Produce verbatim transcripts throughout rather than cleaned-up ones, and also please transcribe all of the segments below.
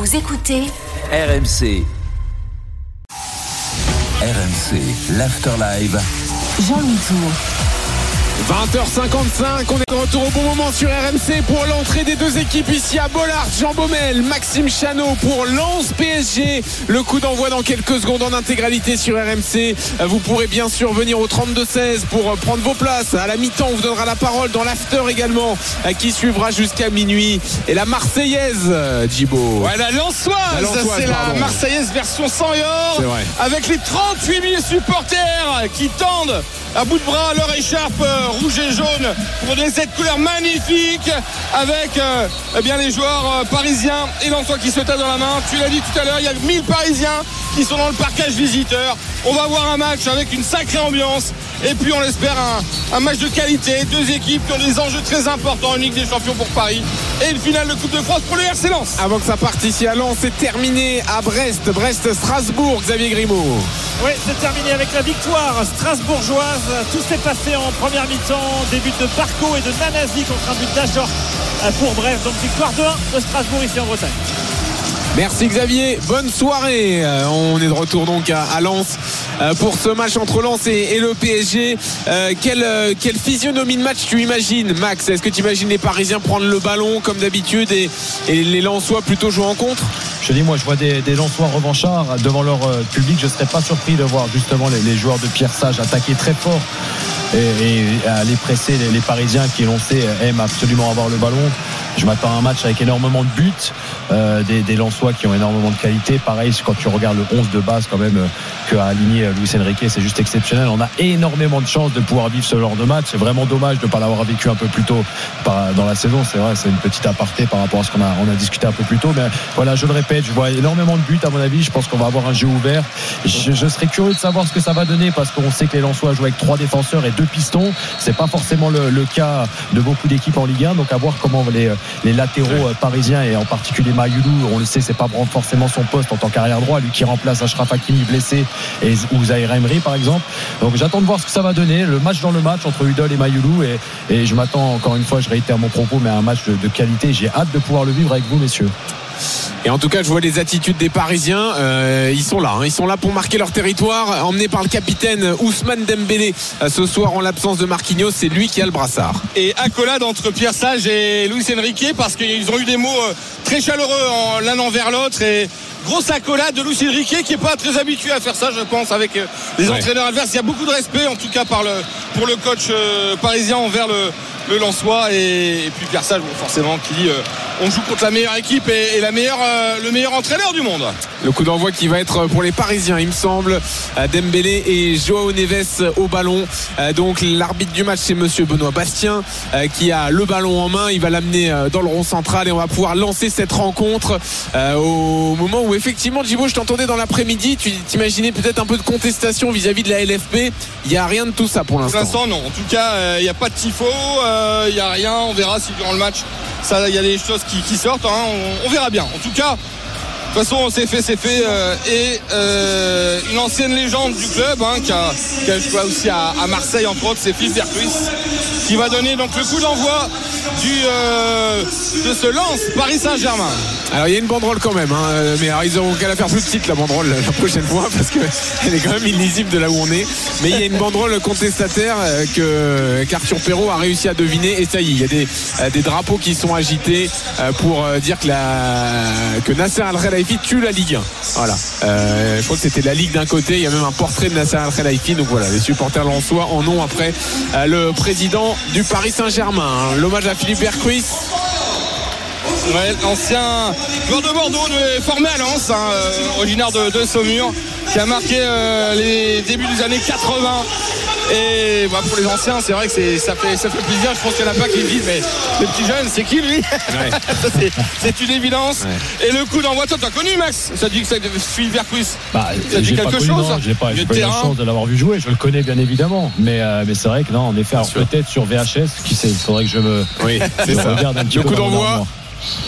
Vous écoutez R M C. R M C, l'Afterlive. Jean-Louis Tour. vingt heures cinquante-cinq, on est de retour au bon moment sur R M C pour l'entrée des deux équipes ici à Bollaert. Jean Baumel, Maxime Chanot pour Lens P S G. Le coup d'envoi dans quelques secondes en intégralité sur R M C. Vous pourrez bien sûr venir au trente-deux seize pour prendre vos places. À la mi-temps, on vous donnera la parole dans l'after également, qui suivra jusqu'à minuit. Et la Marseillaise, Djibo. Ouais, la Lensoise, la Lensoise c'est pardon. La Marseillaise version sang et or. C'est vrai. Avec les trente-huit mille supporters qui tendent à bout de bras leur écharpe euh, rouge et jaune pour donner cette couleur magnifique avec euh, eh bien les joueurs euh, parisiens et lensois qui se tapent dans la main. Tu l'as dit tout à l'heure, il y a mille parisiens qui sont dans le parcage visiteur. On va voir un match avec une sacrée ambiance et puis on l'espère un, un match de qualité, deux équipes qui ont des enjeux très importants en Ligue des Champions pour Paris et une finale de Coupe de France pour le R C Lens. Avant que ça parte ici à Lens, c'est terminé à Brest, Brest-Strasbourg, Xavier Grimaud. Oui, c'est terminé avec la victoire strasbourgeoise. Tout s'est passé en première mi-temps. Des buts de Barco et de Nanasi contre un but d'Ajor pour Brest. Donc victoire deux un de Strasbourg ici en Bretagne. Merci Xavier, bonne soirée. Euh, on est de retour donc à, à Lens euh, pour ce match entre Lens et, et le P S G. Euh, quelle, euh, quelle physionomie de match tu imagines, Max? Est-ce que tu imagines les Parisiens prendre le ballon comme d'habitude et, et les Lensois plutôt jouer en contre? Je dis, moi je vois des, des Lensois revanchards devant leur euh, public. Je ne serais pas surpris de voir justement les, les joueurs de Pierre Sage attaquer très fort et, et aller presser les, les Parisiens qui, l'on sait, aiment absolument avoir le ballon. Je m'attends à un match avec énormément de buts, euh, des, des Lensois qui ont énormément de qualité. Pareil, quand tu regardes le onze de base quand même euh, qu'a aligné Luis Enrique, c'est juste exceptionnel. On a énormément de chance de pouvoir vivre ce genre de match. C'est vraiment dommage de ne pas l'avoir vécu un peu plus tôt par, dans la saison. C'est vrai, c'est une petite aparté par rapport à ce qu'on a, on a discuté un peu plus tôt. Mais voilà, je le répète, je vois énormément de buts à mon avis. Je pense qu'on va avoir un jeu ouvert. Je, je serais curieux de savoir ce que ça va donner parce qu'on sait que les Lensois jouent avec trois défenseurs et deux pistons. C'est pas forcément le, le cas de beaucoup d'équipes en Ligue un. Donc à voir comment les les latéraux parisiens et en particulier Mayoulou, on le sait, c'est pas forcément son poste en tant qu'arrière droit, lui qui remplace Achraf Hakimi blessé et, ou Zahir Emery par exemple. Donc j'attends de voir ce que ça va donner, le match dans le match entre Udol et Mayoulou et, et je m'attends encore une fois, je réitère mon propos, mais à un match de, de qualité. J'ai hâte de pouvoir le vivre avec vous messieurs. Et en tout cas, je vois les attitudes des Parisiens. Euh, ils sont là, hein. Ils sont là pour marquer leur territoire. Emmenés par le capitaine Ousmane Dembélé euh, ce soir en l'absence de Marquinhos. C'est lui qui a le brassard. Et accolade entre Pierre Sage et Luis Enrique parce qu'ils ont eu des mots très chaleureux en, l'un envers l'autre. Et grosse accolade de Luis Enrique qui n'est pas très habitué à faire ça, je pense, avec les ouais. entraîneurs adverses. Il y a beaucoup de respect, en tout cas, par le, pour le coach euh, parisien envers le, le Lensois. Et, et puis Pierre Sage, bon, forcément, qui dit euh, on joue contre la meilleure équipe et, et la meilleure, euh, le meilleur entraîneur du monde. Le coup d'envoi qui va être pour les Parisiens, il me semble. Dembélé et Joao Neves au ballon. Donc l'arbitre du match, c'est monsieur Benoît Bastien qui a le ballon en main. Il va l'amener dans le rond central et on va pouvoir lancer cette rencontre au moment où effectivement, Djibo, je t'entendais dans l'après-midi, tu t'imaginais peut-être un peu de contestation vis-à-vis de la L F P. Il n'y a rien de tout ça pour l'instant. Pour l'instant, non. En tout cas, il n'y a pas de tifo, il n'y a rien. On verra si durant le match, ça, il y a des choses qui, qui sortent. Hein. On, on verra bien. En tout cas, de toute façon, c'est fait, c'est fait. Euh, et euh, une ancienne légende du club hein, qui, a, qui a joué aussi à, à Marseille, entre autres, c'est Philippe Bercuis, qui va donner donc le coup d'envoi du, euh, de ce Lens Paris Saint-Germain. Alors il y a une banderole quand même, hein, mais alors, ils auront qu'à la faire plus petite la banderole la prochaine fois parce qu'elle est quand même illisible de là où on est. Mais il y a une banderole contestataire que qu'Arthur Perrault a réussi à deviner et ça y est, il y a des, des drapeaux qui sont agités pour dire que, la, que Nasser Al-Khelaifi tue la Ligue un. Voilà. Euh, je crois que c'était la Ligue d'un côté, il y a même un portrait de Nasser Al-Khelaifi. Donc voilà, les supporters lensois en ont après le président du Paris Saint-Germain. L'hommage à Philippe Bercuis. Ouais, ancien joueur de Bordeaux, de, formé à Lens, hein, euh, originaire de, de Saumur, qui a marqué euh, les débuts des années quatre-vingts. Et bah, pour les anciens, c'est vrai que c'est, ça, fait, ça fait plaisir. Je pense qu'il n'y en a pas qui me disent, mais le petit jeune, c'est qui lui? Ouais. Ça, c'est, c'est une évidence. Ouais. Et le coup d'envoi, toi, t'as connu Max? Ça dit que c'est Philippe Bercuis. Bah, ça dit quelque connu, chose? Non, j'ai pas, j'ai pas eu la chance de l'avoir vu jouer. Je le connais bien évidemment, mais euh, mais c'est vrai que non, en effet, alors, peut-être sur V H S, qui sait, il faudrait que je me, oui, c'est je ça. Regarde un petit le peu. coup d'envoi.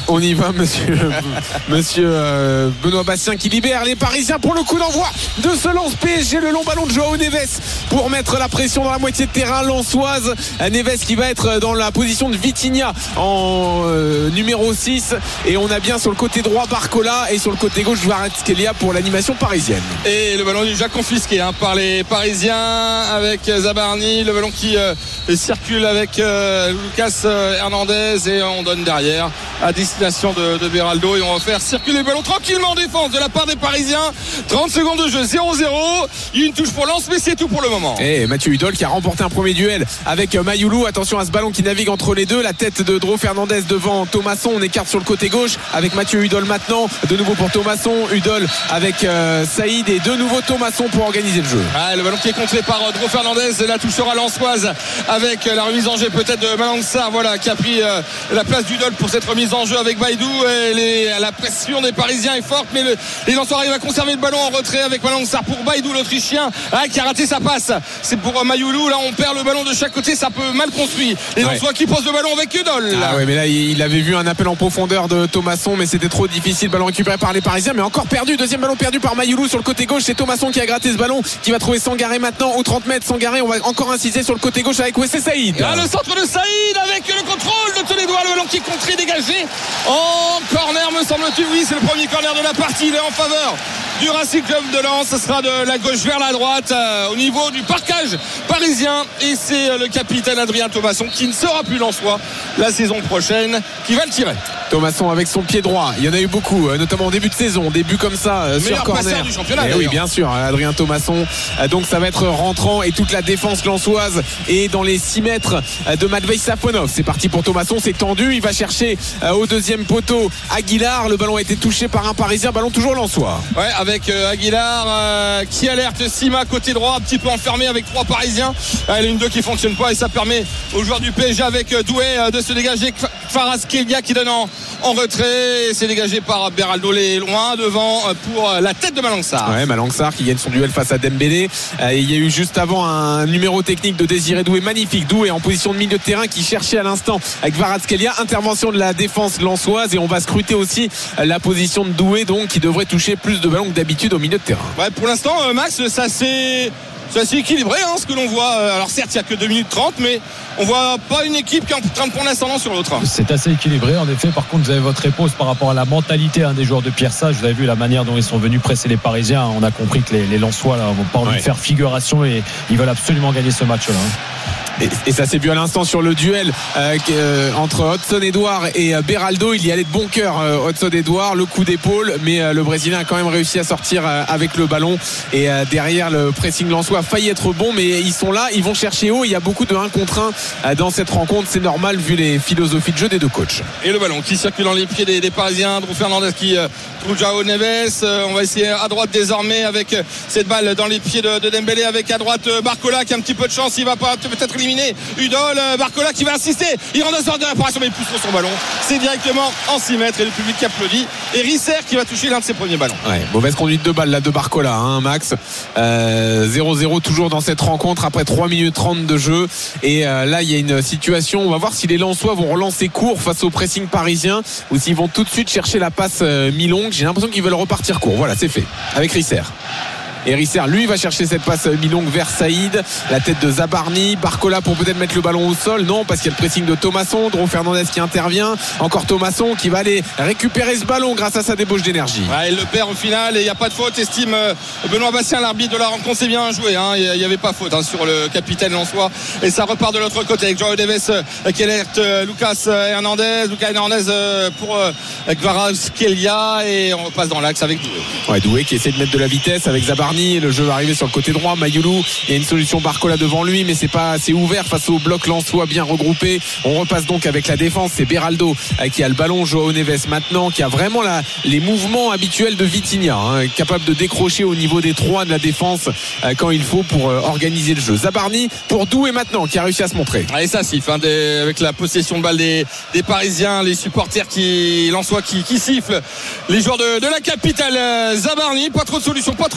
On y va, monsieur, monsieur euh, Benoît Bastien qui libère les Parisiens pour le coup d'envoi de ce lance P S G. Le long ballon de Joao Neves pour mettre la pression dans la moitié de terrain lensoise. Neves qui va être dans la position de Vitinha en euh, numéro six. Et on a bien sur le côté droit Barcola et sur le côté gauche Kvaratskhelia pour l'animation parisienne. Et le ballon est déjà confisqué hein, par les Parisiens avec Zabarni. Le ballon qui euh, circule avec euh, Lucas Hernandez et on donne derrière à destination de, de Beraldo et on va faire circuler le ballon tranquillement en défense de la part des Parisiens. Trente secondes de jeu, zéro zéro. Il y a une touche pour Lens mais c'est tout pour le moment. Et Mathieu Hudol qui a remporté un premier duel avec Mayoulou. Attention à ce ballon qui navigue entre les deux. La tête de Dro Fernandez devant Thomasson. On écarte sur le côté gauche avec Mathieu Hudol maintenant. De nouveau pour Thomasson. Hudol avec euh, Saïd et de nouveau Thomasson pour organiser le jeu. Ah, le ballon qui est contré par Dro Fernandez. La touche sera lensoise avec la remise en jeu peut-être de Malang Sarr voilà, qui a pris euh, la place d'Hudol pour cette remise en jeu avec Baïdou. Et les, la pression des Parisiens est forte mais le, les Lensois arrivent à conserver le ballon en retrait avec Malang Sarr pour Baïdou l'Autrichien ah, qui a raté sa passe. C'est pour Mayoulou. Là on perd le ballon de chaque côté, ça peut mal construit. Les ouais. Lensois qui posent le ballon avec Hudol. Ah ouais mais là il avait vu un appel en profondeur de Thomasson mais c'était trop difficile. Ballon récupéré par les Parisiens mais encore perdu. Deuxième ballon perdu par Mayoulou sur le côté gauche. C'est Thomasson qui a gratté ce ballon qui va trouver Sangaré maintenant aux trente mètres. Sangaré on va encore inciser sur le côté gauche avec Wesley Saïd. Ah, le centre de Saïd avec le contrôle de Toledois. Le ballon qui est contré dégagé en corner me semble-t-il. Oui c'est le premier corner de la partie. Il est en faveur du Racing Club de Lens. Ce sera de la gauche vers la droite euh, au niveau du parquage parisien et c'est euh, le capitaine Adrien Thomasson qui ne sera plus lensois la saison prochaine qui va le tirer. Thomasson avec son pied droit, il y en a eu beaucoup, notamment en début de saison, début comme ça euh, sur corner. Meilleur passeur du championnat. Et oui, bien sûr, Adrien Thomasson. Donc ça va être rentrant et toute la défense lensoise est dans les six mètres de Matvei Safonov. C'est parti pour Thomasson, c'est tendu, il va chercher au deuxième poteau Aguilar. Le ballon a été touché par un Parisien, ballon toujours lensois. Ouais, avec euh, Aguilar euh, qui alerte Sima côté droit, un petit peu enfermé avec trois Parisiens. Ah, il y a une deux qui fonctionne pas et ça permet aux joueurs du P S G avec euh, Doué euh, de se dégager. Kvaratskhelia qui donne en, en retrait et c'est dégagé par Beraldo les loin devant pour la tête de Malang Sarr. Ouais, Malang Sarr qui gagne son duel face à Dembélé. Euh, il y a eu juste avant un numéro technique de Désiré Doué magnifique. Doué en position de milieu de terrain qui cherchait à l'instant avec Kvaratskhelia. Intervention de la défense lensoise et on va scruter aussi la position de Doué donc qui devrait toucher plus de ballons que d'habitude au milieu de terrain. Ouais, pour l'instant Max ça c'est C'est assez équilibré hein, ce que l'on voit. Alors certes il n'y a que deux minutes trente mais on voit pas une équipe qui est en train de prendre l'ascendant sur l'autre. C'est assez équilibré en effet. Par contre vous avez votre réponse par rapport à la mentalité hein, des joueurs de Pierre Sage. Vous avez vu la manière dont ils sont venus presser les Parisiens. On a compris que les, les Lensois là vont pas envie ouais. de faire figuration et ils veulent absolument gagner ce match là. Et, et ça s'est vu à l'instant sur le duel euh, euh, entre Hudson-Edouard et euh, Beraldo. Il y allait de bon cœur euh, Hudson-Edouard, le coup d'épaule mais euh, le Brésilien a quand même réussi à sortir euh, avec le ballon et euh, derrière le pressing lensois a failli être bon mais ils sont là, ils vont chercher haut. Il y a beaucoup de un contre un euh, dans cette rencontre, c'est normal vu les philosophies de jeu des deux coachs. Et le ballon qui circule dans les pieds des, des Parisiens. Dro Fernandez qui euh, trouve Joao Neves. euh, on va essayer à droite désormais avec euh, cette balle dans les pieds de, de Dembélé avec à droite euh, Barcola qui a un petit peu de chance, il va pas peut-être éliminer Hudol. euh, Barcola qui va assister, il rentre dans de l'apparition mais il pousse sur son ballon, c'est directement en six mètres et le public qui applaudit et Risser qui va toucher l'un de ses premiers ballons. Ouais, mauvaise conduite de balle là de Barcola hein, Max. euh, zéro zéro toujours dans cette rencontre après trois minutes trente de jeu et euh, là il y a une situation, on va voir si les Lensois vont relancer court face au pressing parisien ou s'ils vont tout de suite chercher la passe euh, mi-longue. J'ai l'impression qu'ils veulent repartir court. Voilà, c'est fait avec Risser. Et Risser lui va chercher cette passe mi-longue vers Saïd, la tête de Zabarni. Barcola pour peut-être mettre le ballon au sol, non parce qu'il y a le pressing de Thomasson. Dro Fernandez qui intervient, encore Thomasson qui va aller récupérer ce ballon grâce à sa débauche d'énergie. Ouais, il le perd au final et il n'y a pas de faute, estime Benoît Bastien, l'arbitre de la rencontre. C'est bien joué hein. Il n'y avait pas faute hein, sur le capitaine lensois et ça repart de l'autre côté avec Joao Neves qui alerte Lucas Hernandez Lucas Hernandez pour Kvaratskhelia et on repasse dans l'axe avec Doué. Ouais, Doué qui essaie de mettre de la vitesse avec Zabarni. Le jeu va arriver sur le côté droit. Mayoulou, il y a une solution Barcola devant lui mais c'est pas assez ouvert face au bloc lensois bien regroupé. On repasse donc avec la défense, c'est Beraldo qui a le ballon, Joao Neves maintenant qui a vraiment la, les mouvements habituels de Vitinha hein, capable de décrocher au niveau des trois de la défense euh, quand il faut pour euh, organiser le jeu. Zabarni pour Doué maintenant qui a réussi à se montrer. Allez ça siffle hein, des, avec la possession de balle des, des Parisiens, les supporters qui lensois qui, qui sifflent, les joueurs de, de la capitale. Zabarni, pas trop de solutions, pas trop de rythme hein,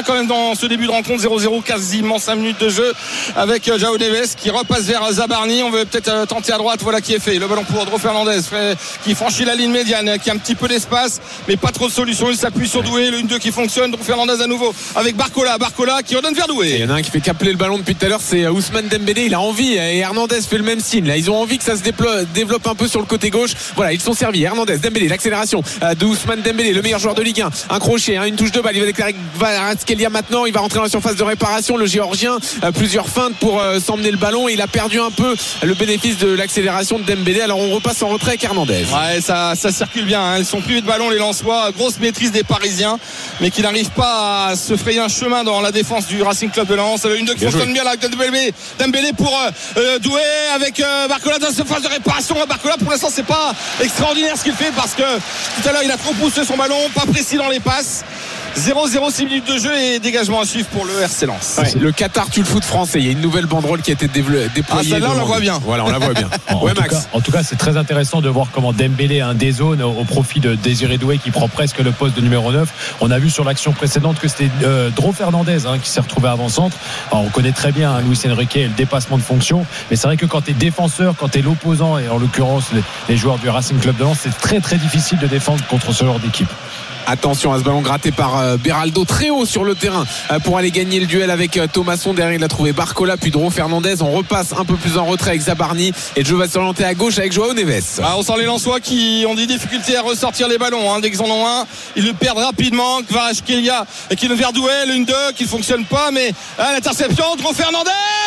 quand même dans ce début de rencontre. Zéro zéro, quasiment cinq minutes de jeu avec João Neves qui repasse vers Zabarni. On veut peut-être tenter à droite. Voilà qui est fait. Le ballon pour Dro Fernandez qui franchit la ligne médiane, qui a un petit peu d'espace mais pas trop de solutions. Il s'appuie sur Doué. Le un deux qui fonctionne. Dro Fernandez à nouveau avec Barcola. Barcola qui redonne vers Doué. Il y en a un qui fait capeler le ballon depuis tout à l'heure, c'est Ousmane Dembélé. Il a envie et Hernandez fait le même signe. Là, ils ont envie que ça se déplo- développe un peu sur le côté gauche. Voilà, ils sont servis. Hernandez, Dembélé, l'accélération de Ousmane Dembélé, le meilleur joueur de Ligue un. Un crochet, hein, une touche de balle. Il va déclarer Kvaratskhelia maintenant. Il va rentrer dans la surface de réparation. Le Géorgien, euh, plusieurs feintes pour euh, s'emmener le ballon. Il a perdu un peu le bénéfice de l'accélération de Dembélé. Alors on repasse en retrait avec Hernandez. Ouais, ça, ça circule bien. Hein. Ils sont privés de ballon, les Lensois. Grosse maîtrise des Parisiens, mais qui n'arrivent pas à se frayer un chemin dans la défense du Racing Club de Lens. Le une deux qui fonctionne bien là avec Dembélé. Dembélé pour euh, Doué avec euh, Barcola dans cette phase de réparation. Barcola, pour l'instant, c'est pas extraordinaire ce qu'il fait parce que tout à l'heure, il a trop poussé son ballon, pas précis dans les passes. zéro zéro, six minutes de jeu et dégagement à suivre pour le R C Lens. Ouais, le Qatar tue le foot français. Il y a une nouvelle banderole qui a été dévo- déployée. Ah, celle-là, on la voit bien. Voilà, on la voit bien. En, ouais, en, tout Max. cas, en tout cas, c'est très intéressant de voir comment Dembélé a un dézone au, au profit de Désiré Doué qui prend presque le poste de numéro neuf. On a vu sur l'action précédente que c'était euh, Dro Fernandez hein, qui s'est retrouvé avant-centre. Alors, on connaît très bien hein, Luis Enrique et le dépassement de fonction. Mais c'est vrai que quand tu es défenseur, quand tu es l'opposant, et en l'occurrence les, les joueurs du Racing Club de Lens, c'est très très difficile de défendre contre ce genre d'équipe. Attention à ce ballon gratté par euh, Beraldo très haut sur le terrain euh, pour aller gagner le duel avec euh, Thomasson. Derrière il a trouvé Barcola puis Dro Fernandez. On repasse un peu plus en retrait avec Zabarni et Joe va s'orienter à gauche avec João Neves. Ah, on sent les Lensois qui ont des difficultés à ressortir les ballons hein. Dès qu'ils en ont un, ils le perdent rapidement. Kvaratskhelia qui le vers Doué, une deux qui ne fonctionne pas, mais ah, l'interception Dro Fernandez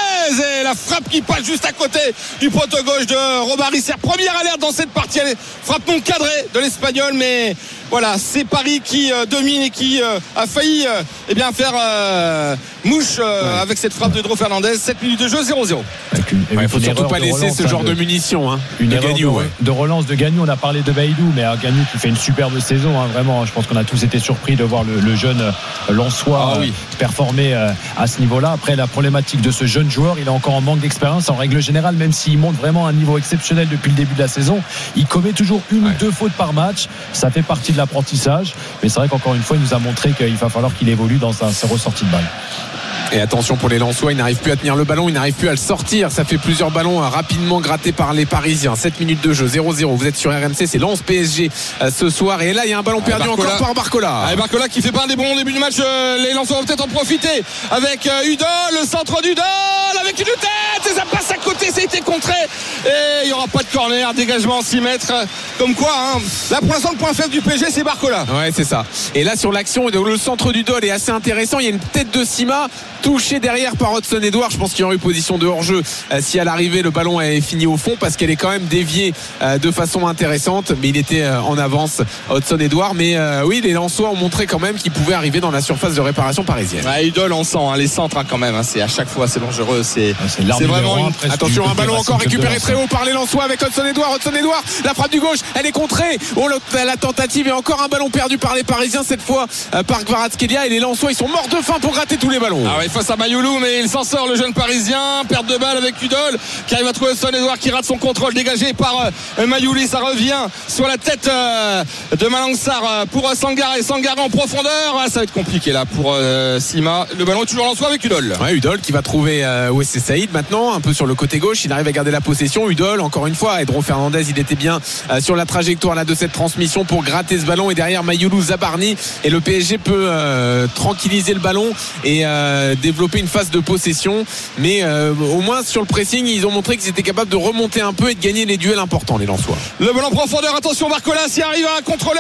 et la frappe qui passe juste à côté du poteau gauche de Robert Risser. Première alerte dans cette partie, frappe non cadrée de l'Espagnol, mais voilà, c'est Paris qui euh, domine et qui euh, a failli euh, eh bien faire euh, mouche euh, ouais. avec cette frappe de Dro Fernandez. sept minutes de jeu, zéro zéro. Il ne faut surtout pas laisser relance, ce genre de, de munitions hein, une de erreur Gagnou, de, ouais. de relance de Gagnou. On a parlé de Baïdou, mais Gagnou qui fait une superbe saison hein, vraiment, je pense qu'on a tous été surpris de voir le, le jeune euh, Lensois ah, oui. euh, performer euh, à ce niveau-là. Après, la problématique de ce jeune joueur, il est encore en manque d'expérience en règle générale, même s'il montre vraiment un niveau exceptionnel depuis le début de la saison. Il commet toujours une ouais. ou deux fautes par match. Ça fait partie de l'apprentissage. Mais c'est vrai qu'encore une fois, il nous a montré qu'il va falloir qu'il évolue dans sa, sa ressortie de balle. Et attention pour les Lensois, ils n'arrivent plus à tenir le ballon, ils n'arrivent plus à le sortir. Ça fait plusieurs ballons rapidement grattés par les Parisiens. sept minutes de jeu, zéro zéro. Vous êtes sur R M C, c'est Lens P S G euh, ce soir. Et là, il y a un ballon ah, perdu Barcola. Encore par Barcola. Ah, Barcola qui fait pas un des bons débuts du match. Euh, les Lensois vont peut-être en profiter avec euh, Udol, le centre d'Udol avec une tête. Et ça passe à côté, ça a été contré. Et il n'y aura pas de corner, dégagement six mètres. Comme quoi, hein, là pour l'instant, le point faible du P S G, c'est Barcola. Ouais, c'est ça. Et là, sur l'action, le centre d'Udol est assez intéressant. Il y a une tête de Sima touchée derrière par Hudson Edouard. Je pense qu'il y aurait eu position de hors-jeu euh, si à l'arrivée le ballon est fini au fond parce qu'elle est quand même déviée euh, de façon intéressante, mais il était euh, en avance Hudson Edouard. Mais euh, oui, les Lensois ont montré quand même qu'ils pouvaient arriver dans la surface de réparation parisienne. Ouais, Udol, on sent hein, les centres hein, quand même. Hein, c'est à chaque fois c'est dangereux. C'est, ouais, c'est, c'est vraiment une... attention, un ballon encore récupéré très haut par les Lensois avec Hudson Edouard. Hudson Edouard, la frappe du gauche, elle est contrée. Oh, la tentative et encore un ballon perdu par les Parisiens cette fois euh, par Kvaratskhelia et les Lensois ils sont morts de faim pour gratter tous les ballons. Ah ouais, face à Mayoulou, mais il s'en sort le jeune Parisien, perte de balle avec Udol qui arrive à trouver Son Edouard qui rate son contrôle dégagé par euh, Mayouli. Ça revient sur la tête euh, de Malangsar euh, pour euh, Sangaré. Sangaré en profondeur, ah, ça va être compliqué là pour euh, Sima. Le ballon est toujours Lensois avec Udol. Ouais, Udol qui va trouver euh, Wessé Saïd maintenant un peu sur le côté gauche. Il arrive à garder la possession. Udol encore une fois, Dro Fernandez il était bien euh, sur la trajectoire là de cette transmission pour gratter ce ballon et derrière Mayoulou, Zabarni et le P S G peut euh, tranquilliser le ballon et euh, développer une phase de possession, mais euh, au moins sur le pressing ils ont montré qu'ils étaient capables de remonter un peu et de gagner les duels importants les Lensois. Le ballon en profondeur, attention Barcola s'y arrive à contrôler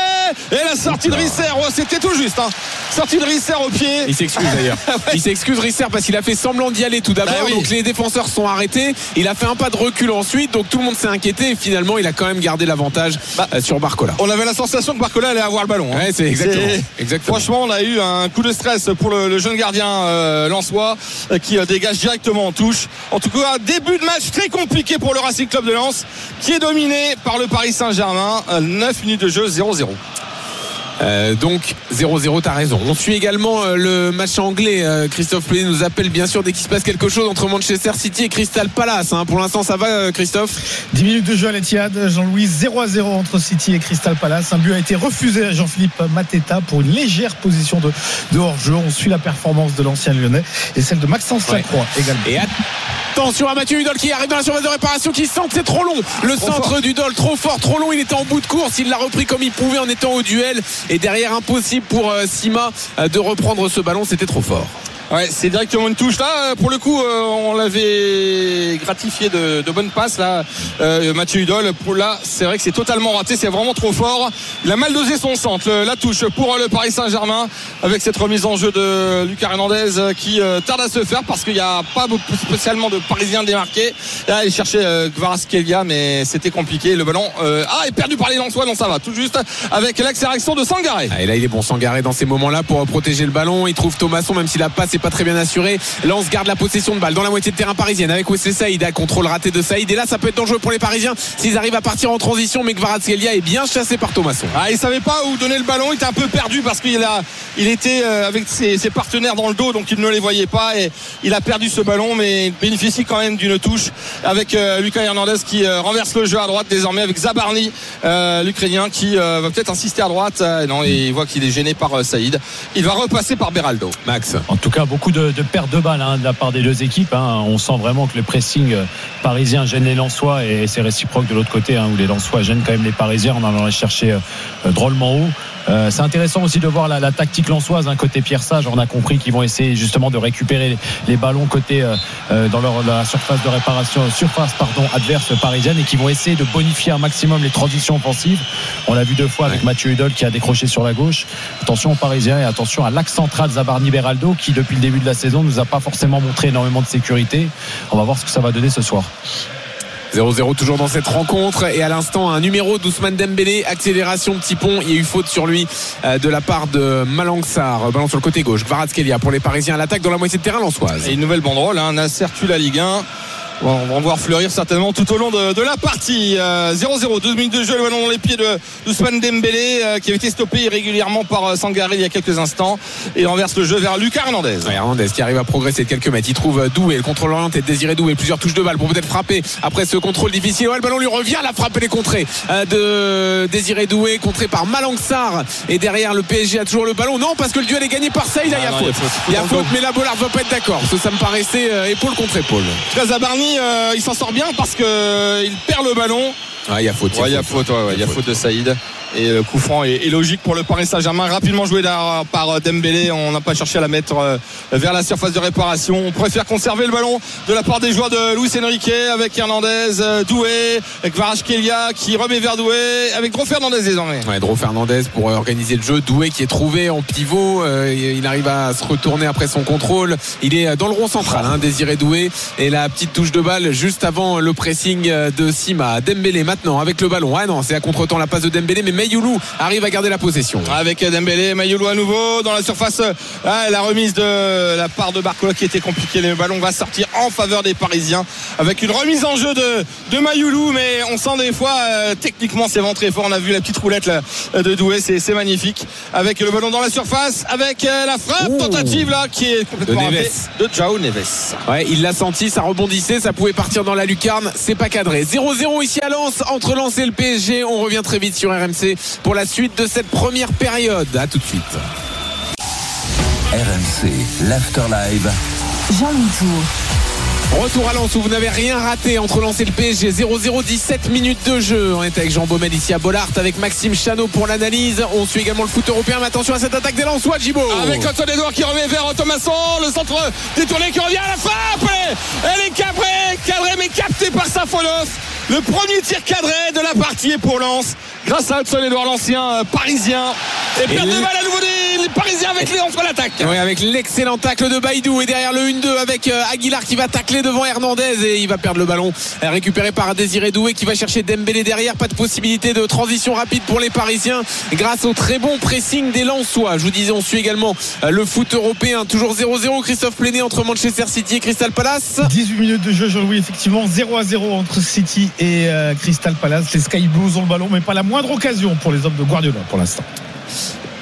et la sortie de Risser, oh, c'était tout juste hein. Sortie de Risser au pied. Il s'excuse d'ailleurs. ouais. Il s'excuse Risser parce qu'il a fait semblant d'y aller tout d'abord, bah, oui. Donc les défenseurs sont arrêtés, il a fait un pas de recul ensuite, donc tout le monde s'est inquiété et finalement il a quand même gardé l'avantage bah, euh, sur Barcola. On avait la sensation que Barcola allait avoir le ballon hein. Ouais, c'est exactement. C'est... exactement. Franchement on a eu un coup de stress pour le, le jeune gardien euh, Lensois euh, qui euh, dégage directement en touche. En tout cas début de match très compliqué pour le Racing Club de Lens qui est dominé par le Paris Saint-Germain. euh, neuf minutes de jeu, zéro zéro. Euh, donc zéro zéro, t'as raison. On suit également euh, le match anglais. euh, Christophe Plenet nous appelle bien sûr dès qu'il se passe quelque chose entre Manchester City et Crystal Palace, hein. Pour l'instant ça va, euh, Christophe? dix minutes de jeu à l'Etihad, Jean-Louis. Zéro à zéro entre City et Crystal Palace. Un but a été refusé à Jean-Philippe Mateta pour une légère position de, de hors-jeu. On suit la performance de l'ancien Lyonnais et celle de Maxence Lacroix, ouais, également. Et attention à Mathieu Hudol qui arrive dans la surface de réparation, qui sent que c'est trop long. Le trop centre d'Hudol trop fort, trop long. Il était en bout de course, il l'a repris comme il pouvait en étant au duel. Et derrière, impossible pour euh, Sima euh, de reprendre ce ballon, c'était trop fort. Ouais, c'est directement une touche là. Pour le coup, euh, on l'avait gratifié de, de bonnes passes là. Euh, Mathieu Hudol, pour là, c'est vrai que c'est totalement raté. C'est vraiment trop fort. Il a mal dosé son centre. Le, la touche pour le Paris Saint-Germain avec cette remise en jeu de Lucas Hernandez qui euh, tarde à se faire parce qu'il n'y a pas spécialement de Parisiens démarqués. Là, il cherchait euh, Kvaratskhelia, mais c'était compliqué. Le ballon euh, ah, est perdu par les Lensois. Non, ça va. Tout juste avec l'accélération de Sangaré. Ah, et là, il est bon, Sangaré dans ces moments-là pour protéger le ballon. Il trouve Thomasson, même si la passe n'est pas très bien assurée. Lens garde la possession de balle dans la moitié de terrain parisienne avec Wesley Saïd. Contrôle raté de Saïd. Et là, ça peut être dangereux pour les Parisiens s'ils arrivent à partir en transition. Mais Kvaratskhelia est bien chassé par Thomasson. Ah, il savait pas où donner le ballon. Il était un peu perdu parce qu'il a, il était avec ses, ses partenaires dans le dos, donc il ne les voyait pas. Et il a perdu ce ballon, mais il bénéficie quand même d'une touche avec euh, Lucas Hernandez qui euh, renverse le jeu à droite désormais avec Zabarny, euh, l'Ukrainien, qui euh, va peut-être insister à droite. Euh, non, et il voit qu'il est gêné par euh, Saïd. Il va repasser par Beraldo. Max. En tout cas, beaucoup de, de pertes de balles hein, de la part des deux équipes. Hein. On sent vraiment que le pressing parisien gêne les Lensois et c'est réciproque de l'autre côté hein, où les Lensois gênent quand même les Parisiens en allant les chercher euh, drôlement haut. Euh, c'est intéressant aussi de voir la, la tactique lensoise hein, côté Pierre Sage. On a compris qu'ils vont essayer justement de récupérer les, les ballons côté euh, dans leur la surface de réparation surface pardon adverse parisienne et qui vont essayer de bonifier un maximum les transitions offensives. On l'a vu deux fois avec ouais. Mathieu Hudol qui a décroché sur la gauche. Attention aux Parisiens et attention à l'axe central Zabarny Beraldo qui depuis le début de la saison nous a pas forcément montré énormément de sécurité. On va voir ce que ça va donner ce soir. zéro zéro toujours dans cette rencontre et à l'instant un numéro d'Ousmane Dembélé, accélération petit pont, il y a eu faute sur lui euh, de la part de Malang Sarr, ballon sur le côté gauche, Kvaratskhelia pour les Parisiens à l'attaque dans la moitié de terrain lensoise. Et une nouvelle banderole, hein, Nasser tue la Ligue un. Bon, on va en voir fleurir certainement tout au long de, de la partie. euh, zéro zéro, douze minutes de jeu, le ballon dans les pieds de d'Ousmane Dembélé euh, qui avait été stoppé irrégulièrement par euh, Sangaré il y a quelques instants et renverse le jeu vers Lucas Hernandez. Ouais, Hernandez qui arrive à progresser de quelques mètres, il trouve Doué, le contrôle orienté de Désiré Doué, plusieurs touches de balle pour peut-être frapper après ce contrôle difficile. Ouais, le ballon lui revient, la frappe elle est contrée euh, de Désiré Doué, contrée par Malang Sarr et derrière le P S G a toujours le ballon. Non, parce que le duel est gagné par Saïd. Ah, il y a non, faute, il y a faute, faute mais là Bollard va pas être d'accord parce que ça me paraissait euh, épaule contre épaule. Zabarny euh, il s'en sort bien parce que euh, il perd le ballon. Ah, il y a faute. Il y a faute, il y a faute de Saïd. Et le coup franc est, est logique pour le Paris Saint-Germain. Rapidement joué par, par Dembélé. On n'a pas cherché à la mettre euh, vers la surface de réparation. On préfère conserver le ballon de la part des joueurs de Luis Enrique avec Hernandez, euh, Doué, avec Kvaratskhelia qui remet vers Doué avec Dro Fernandez désormais. Ouais, Dro Fernandez pour euh, organiser le jeu. Doué qui est trouvé en pivot. Euh, il arrive à se retourner après son contrôle. Il est dans le rond central, hein, Désiré Doué. Et la petite touche de balle juste avant le pressing de Sima. Dembélé maintenant avec le ballon. Ah non, c'est à contre-temps la passe de Dembélé, mais Mayoulou arrive à garder la possession. Avec Dembélé, Mayoulou à nouveau dans la surface. Ah, la remise de la part de Barcola qui était compliquée. Le ballon va sortir en faveur des Parisiens avec une remise en jeu de, de Mayoulou, mais on sent des fois euh, techniquement c'est vraiment très fort. On a vu la petite roulette là, de Doué, c'est, c'est magnifique. Avec le ballon dans la surface, avec euh, la frappe Ouh. tentative là qui est complètement ratée de João Neves. Ouais, il l'a senti, ça rebondissait, ça pouvait partir dans la lucarne, c'est pas cadré. zéro zéro ici à Lens entre Lens et le P S G. On revient très vite sur R M C pour la suite de cette première période. À tout de suite. R M C, l'After Live. Jean-Louis Tour. Retour à Lens où vous n'avez rien raté entre Lens et le P S G. zéro zéro, dix-sept minutes de jeu. On est avec Jean Baumel ici à Bollard avec Maxime Chanot pour l'analyse. On suit également le foot européen. Mais attention à cette attaque des Lensois, Djibo. Avec Antoine Edouard qui remet vers Thomasson. Le centre détourné qui revient à la frappe. Elle est cadrée, cadrée mais captée par Safonov. Le premier tir cadré de la partie est pour Lens grâce à Hudson Edouard, l'ancien euh, parisien. Et, et perte de balle à nouveau des, des Parisiens avec les entre l'attaque. Oui, avec l'excellent tacle de Baïdou et derrière le un deux avec euh, Aguilar qui va tacler devant Hernandez et il va perdre le ballon euh, récupéré par Désiré Doué qui va chercher Dembélé derrière. Pas de possibilité de transition rapide pour les Parisiens grâce au très bon pressing des Lensois. Je vous disais, on suit également euh, le foot européen. Toujours zéro zéro, Christophe Plenet entre Manchester City et Crystal Palace. dix-huit minutes de jeu, Jean-Louis, effectivement zéro à zéro entre City et euh, Crystal Palace. Les Sky Blues ont le ballon mais pas la moindre occasion pour les hommes de Guardiola pour l'instant.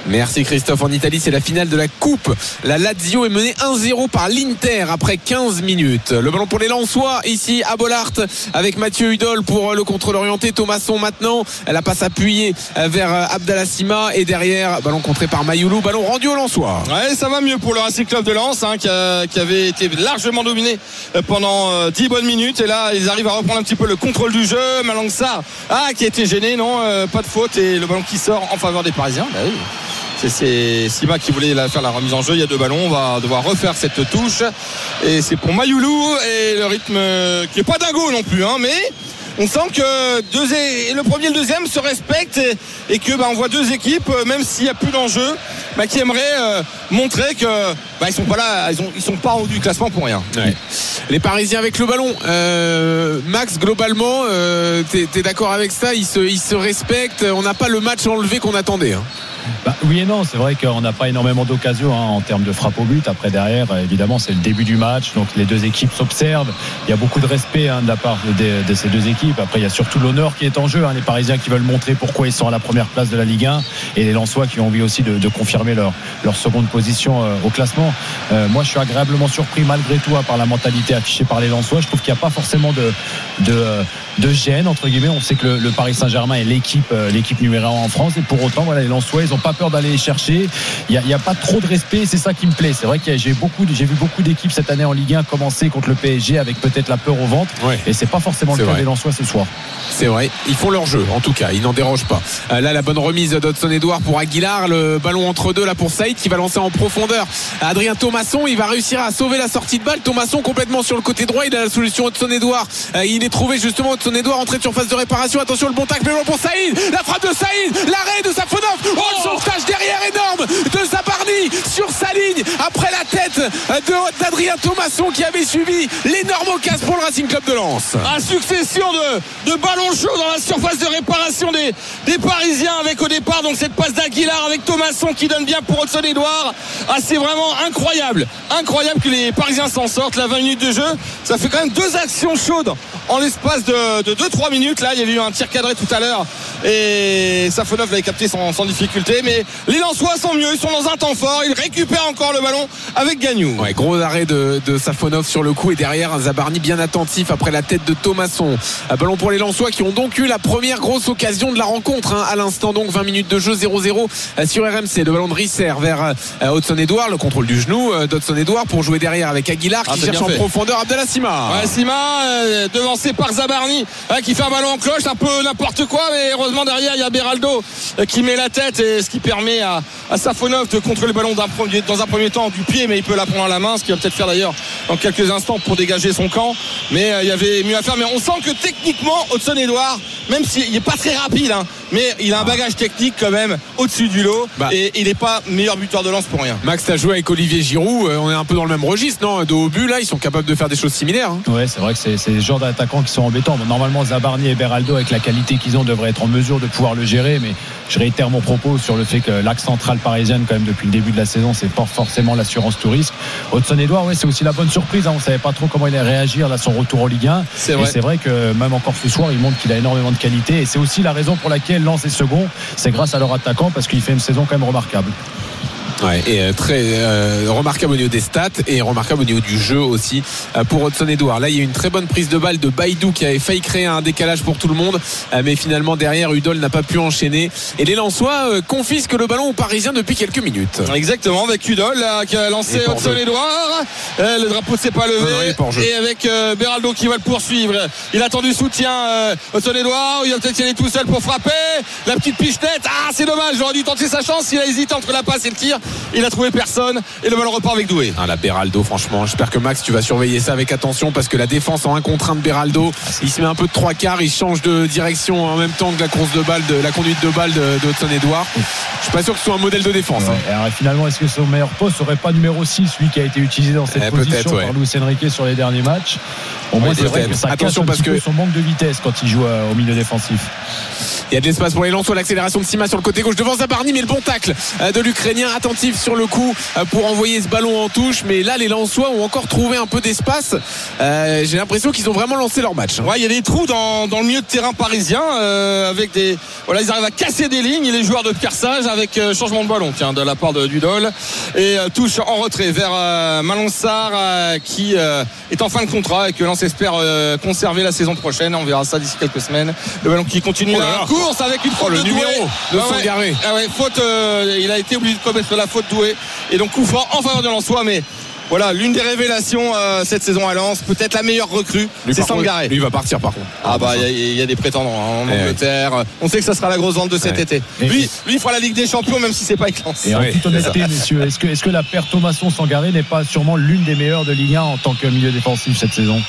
Merci Christophe. En Italie, c'est la finale de la Coupe. La Lazio est menée un zéro par l'Inter après quinze minutes. Le ballon pour les Lensois ici à Bollaert avec Mathieu Hudol pour le contrôle orienté. Thomasson maintenant, la passe appuyée vers Abdallah Sima et derrière, ballon contré par Mayoulou, ballon rendu aux Lensois. Ouais, ça va mieux pour le Racing Club de Lens hein, qui, a, qui avait été largement dominé pendant dix bonnes minutes et là ils arrivent à reprendre un petit peu le contrôle du jeu. Malang Sarr ah, qui a été gêné, non, euh, pas de faute et le ballon qui sort en faveur des Parisiens. Bah oui. C'est, c'est Sima qui voulait la, faire la remise en jeu. Il y a deux ballons. On va devoir refaire cette touche. Et c'est pour Mayoulou. Et le rythme euh, qui n'est pas dingo non plus. Hein, mais on sent que deux et, et le premier et le deuxième se respectent. Et, et que bah, on voit deux équipes, euh, même s'il n'y a plus d'enjeu, bah, qui aimeraient euh, montrer que bah, ils sont pas là. Ils, ont, ils sont pas en haut du classement pour rien. Ouais. Les Parisiens avec le ballon. Euh, Max, globalement, euh, t'es, t'es d'accord avec ça? Ils se, ils se respectent. On n'a pas le match enlevé qu'on attendait. Hein. Bah, oui et non, c'est vrai qu'on n'a pas énormément d'occasions hein, en termes de frappe au but. Après derrière, évidemment, c'est le début du match, donc les deux équipes s'observent. Il y a beaucoup de respect hein, de la part de, de ces deux équipes. Après, il y a surtout l'honneur qui est en jeu. Hein, les Parisiens qui veulent montrer pourquoi ils sont à la première place de la Ligue un et les Lensois qui ont envie aussi de, de confirmer leur, leur seconde position euh, au classement. Euh, moi, je suis agréablement surpris malgré tout hein, par la mentalité affichée par les Lensois. Je trouve qu'il n'y a pas forcément de, de, de gêne entre guillemets. On sait que le, le Paris Saint-Germain est l'équipe, euh, l'équipe numéro un en France et pour autant, voilà, les Lensois, ils n'ont pas peur d'aller chercher. Il n'y a, a pas trop de respect. C'est ça qui me plaît. C'est vrai que j'ai, beaucoup, j'ai vu beaucoup d'équipes cette année en Ligue un commencer contre le P S G avec peut-être la peur au ventre. Ouais. Et c'est pas forcément c'est le cas vrai. Des Lensois ce soir. C'est vrai. Ils font leur jeu. En tout cas, ils n'en dérogent pas. Euh, là, la bonne remise d'Hudson-Edouard pour Aguilar. Le ballon entre deux là pour Saïd qui va lancer en profondeur. Adrien Thomasson, il va réussir à sauver la sortie de balle. Thomasson complètement sur le côté droit. Il a la solution Hudson-Edouard. Euh, il est trouvé justement Hudson-Edouard entrée de surface de réparation. Attention le bon tacle, mais bon pour Saïd. La frappe de Saïd. L'arrêt de Safonov. Oh, le sauvetage derrière énorme de Zabarni sur sa ligne après la tête de, d'Adrien Thomasson qui avait suivi l'énorme occasion pour le Racing Club de Lens. À succession de, de ballons chauds dans la surface de réparation des, des Parisiens avec au départ donc cette passe d'Aguilar avec Thomasson qui donne bien pour Hudson-Edouard. Ah, c'est vraiment incroyable incroyable que les Parisiens s'en sortent. La vingt minutes de jeu, ça fait quand même deux actions chaudes en l'espace de, de deux trois minutes. Là il y avait eu un tir cadré tout à l'heure et Safonov l'avait capté sans, sans difficulté, mais les Lensois sont mieux, ils sont dans un temps fort, ils récupèrent encore le ballon avec Gagnou. Ouais, gros arrêt de, de Safonov sur le coup et derrière un Zabarni bien attentif après la tête de Thomasson. Un ballon pour les Lensois qui ont donc eu la première grosse occasion de la rencontre hein, à l'instant, donc vingt minutes de jeu, zéro zéro sur R M C. Le ballon de Risser vers euh, Hudson-Edouard, le contrôle du genou euh, d'Hudson-Edouard pour jouer derrière avec Aguilar qui ah, cherche en fait. profondeur Abdallah Sima. Ouais, Sima euh, devancé par Zabarni euh, qui fait un ballon en cloche, un peu n'importe quoi, mais heureusement derrière il y a Beraldo euh, qui met la tête et ce qui permet à, à Safonov de contrôler le ballon d'un premier, dans un premier temps du pied, mais il peut la prendre à la main, ce qu'il va peut-être faire d'ailleurs dans quelques instants pour dégager son camp, mais euh, il y avait mieux à faire. Mais on sent que techniquement Hudson-Edouard, même s'il n'est pas très rapide hein, mais il a un bagage technique quand même au-dessus du lot bah. Et il n'est pas meilleur buteur de Lens pour rien. Max, t'as joué avec Olivier Giroud, euh, on est un peu dans le même registre, non? De haut but là, ils sont capables de faire des choses similaires hein. Ouais, c'est vrai que c'est, c'est les genres d'attaquants qui sont embêtants. Bon, normalement Zabarni et Beraldo avec la qualité qu'ils ont devraient être en mesure de pouvoir le gérer, mais je réitère mon propos sur le fait que l'axe central parisienne quand même depuis le début de la saison, c'est pas forcément l'assurance tout risque. Hudson-Edouard, ouais, c'est aussi la bonne surprise hein. On savait pas trop comment il allait réagir là son retour en Ligue un. C'est vrai. Et c'est vrai que même encore ce soir il montre qu'il a énormément de qualité et c'est aussi la raison pour laquelle Lens est second, c'est grâce à leur attaquant parce qu'il fait une saison quand même remarquable. Ouais, et euh, très euh, remarquable au niveau des stats et remarquable au niveau du jeu aussi euh, pour Hudson-Edouard. Là il y a une très bonne prise de balle de Baïdou qui avait failli créer un décalage pour tout le monde euh, mais finalement derrière Hudol n'a pas pu enchaîner et les Lensois euh, confisquent le ballon aux Parisiens depuis quelques minutes. Exactement, avec Hudol là, qui a lancé Hudson-Edouard, euh, le drapeau ne s'est pas levé non, non, et avec euh, Beraldo qui va le poursuivre. Il attend du soutien euh, Hudson-Edouard, il va peut-être y aller tout seul pour frapper, la petite pichenette, ah c'est dommage, j'aurais dû tenter sa chance, il a hésité entre la passe et le tir. Il a trouvé personne et le ballon repart avec Doué. Ah, la Beraldo, franchement, j'espère que Max tu vas surveiller ça avec attention parce que la défense en un contre un de Beraldo, il se met un peu de trois quarts, il change de direction en même temps que la course de balle, de la conduite de balle de, de Hudson-Edouard. Je suis pas sûr que ce soit un modèle de défense. Ouais, hein. Alors finalement, est-ce que son meilleur poste serait pas numéro six, celui qui a été utilisé dans cette eh, position ouais. par Luis Enrique sur les derniers matchs? Au moins, Oui, c'est vrai peut-être. que ça Attention, cache un parce petit peu que- son manque de vitesse quand il joue euh, au milieu défensif. Il y a de l'espace pour les Lensois, l'accélération de Sima sur le côté gauche devant Zabarni, mais le bon tacle de l'Ukrainien, attentif sur le coup pour envoyer ce ballon en touche. Mais là, les Lensois ont encore trouvé un peu d'espace. Euh, j'ai l'impression qu'ils ont vraiment lancé leur match. Ouais, il y a des trous dans, dans le milieu de terrain parisien euh, avec des voilà, ils arrivent à casser des lignes. Et les joueurs de Pierre Sage avec euh, changement de ballon, tiens, de la part de Dudol et euh, touche en retrait vers euh, Malonsar euh, qui euh, est en fin de contrat et que Lens espère euh, conserver la saison prochaine. On verra ça d'ici quelques semaines. Le ballon qui continue Oh là la là. course avec une faute Oh, le de Doué. numéro de Ah ouais. Sangaré. Ah ouais, faute. Euh, il a été obligé de commettre la faute Doué et donc coup franc en faveur de Lensois, mais voilà, l'une des révélations euh, cette saison à Lens, peut-être la meilleure recrue, Lui, c'est par contre, Sangaré. Lui, il va partir par contre. Ah bah il y, y a des prétendants hein, en Eh Angleterre. On sait que ça sera la grosse vente de cet Ouais. été. Et- Lui, lui il fera la Ligue des Champions même si c'est pas avec Lens. Et en Oui, toute c'est honnêteté, messieurs, est-ce que, est-ce que la paire Thomasson-Sangaré n'est pas sûrement l'une des meilleures de Ligue un en tant que milieu défensif cette saison?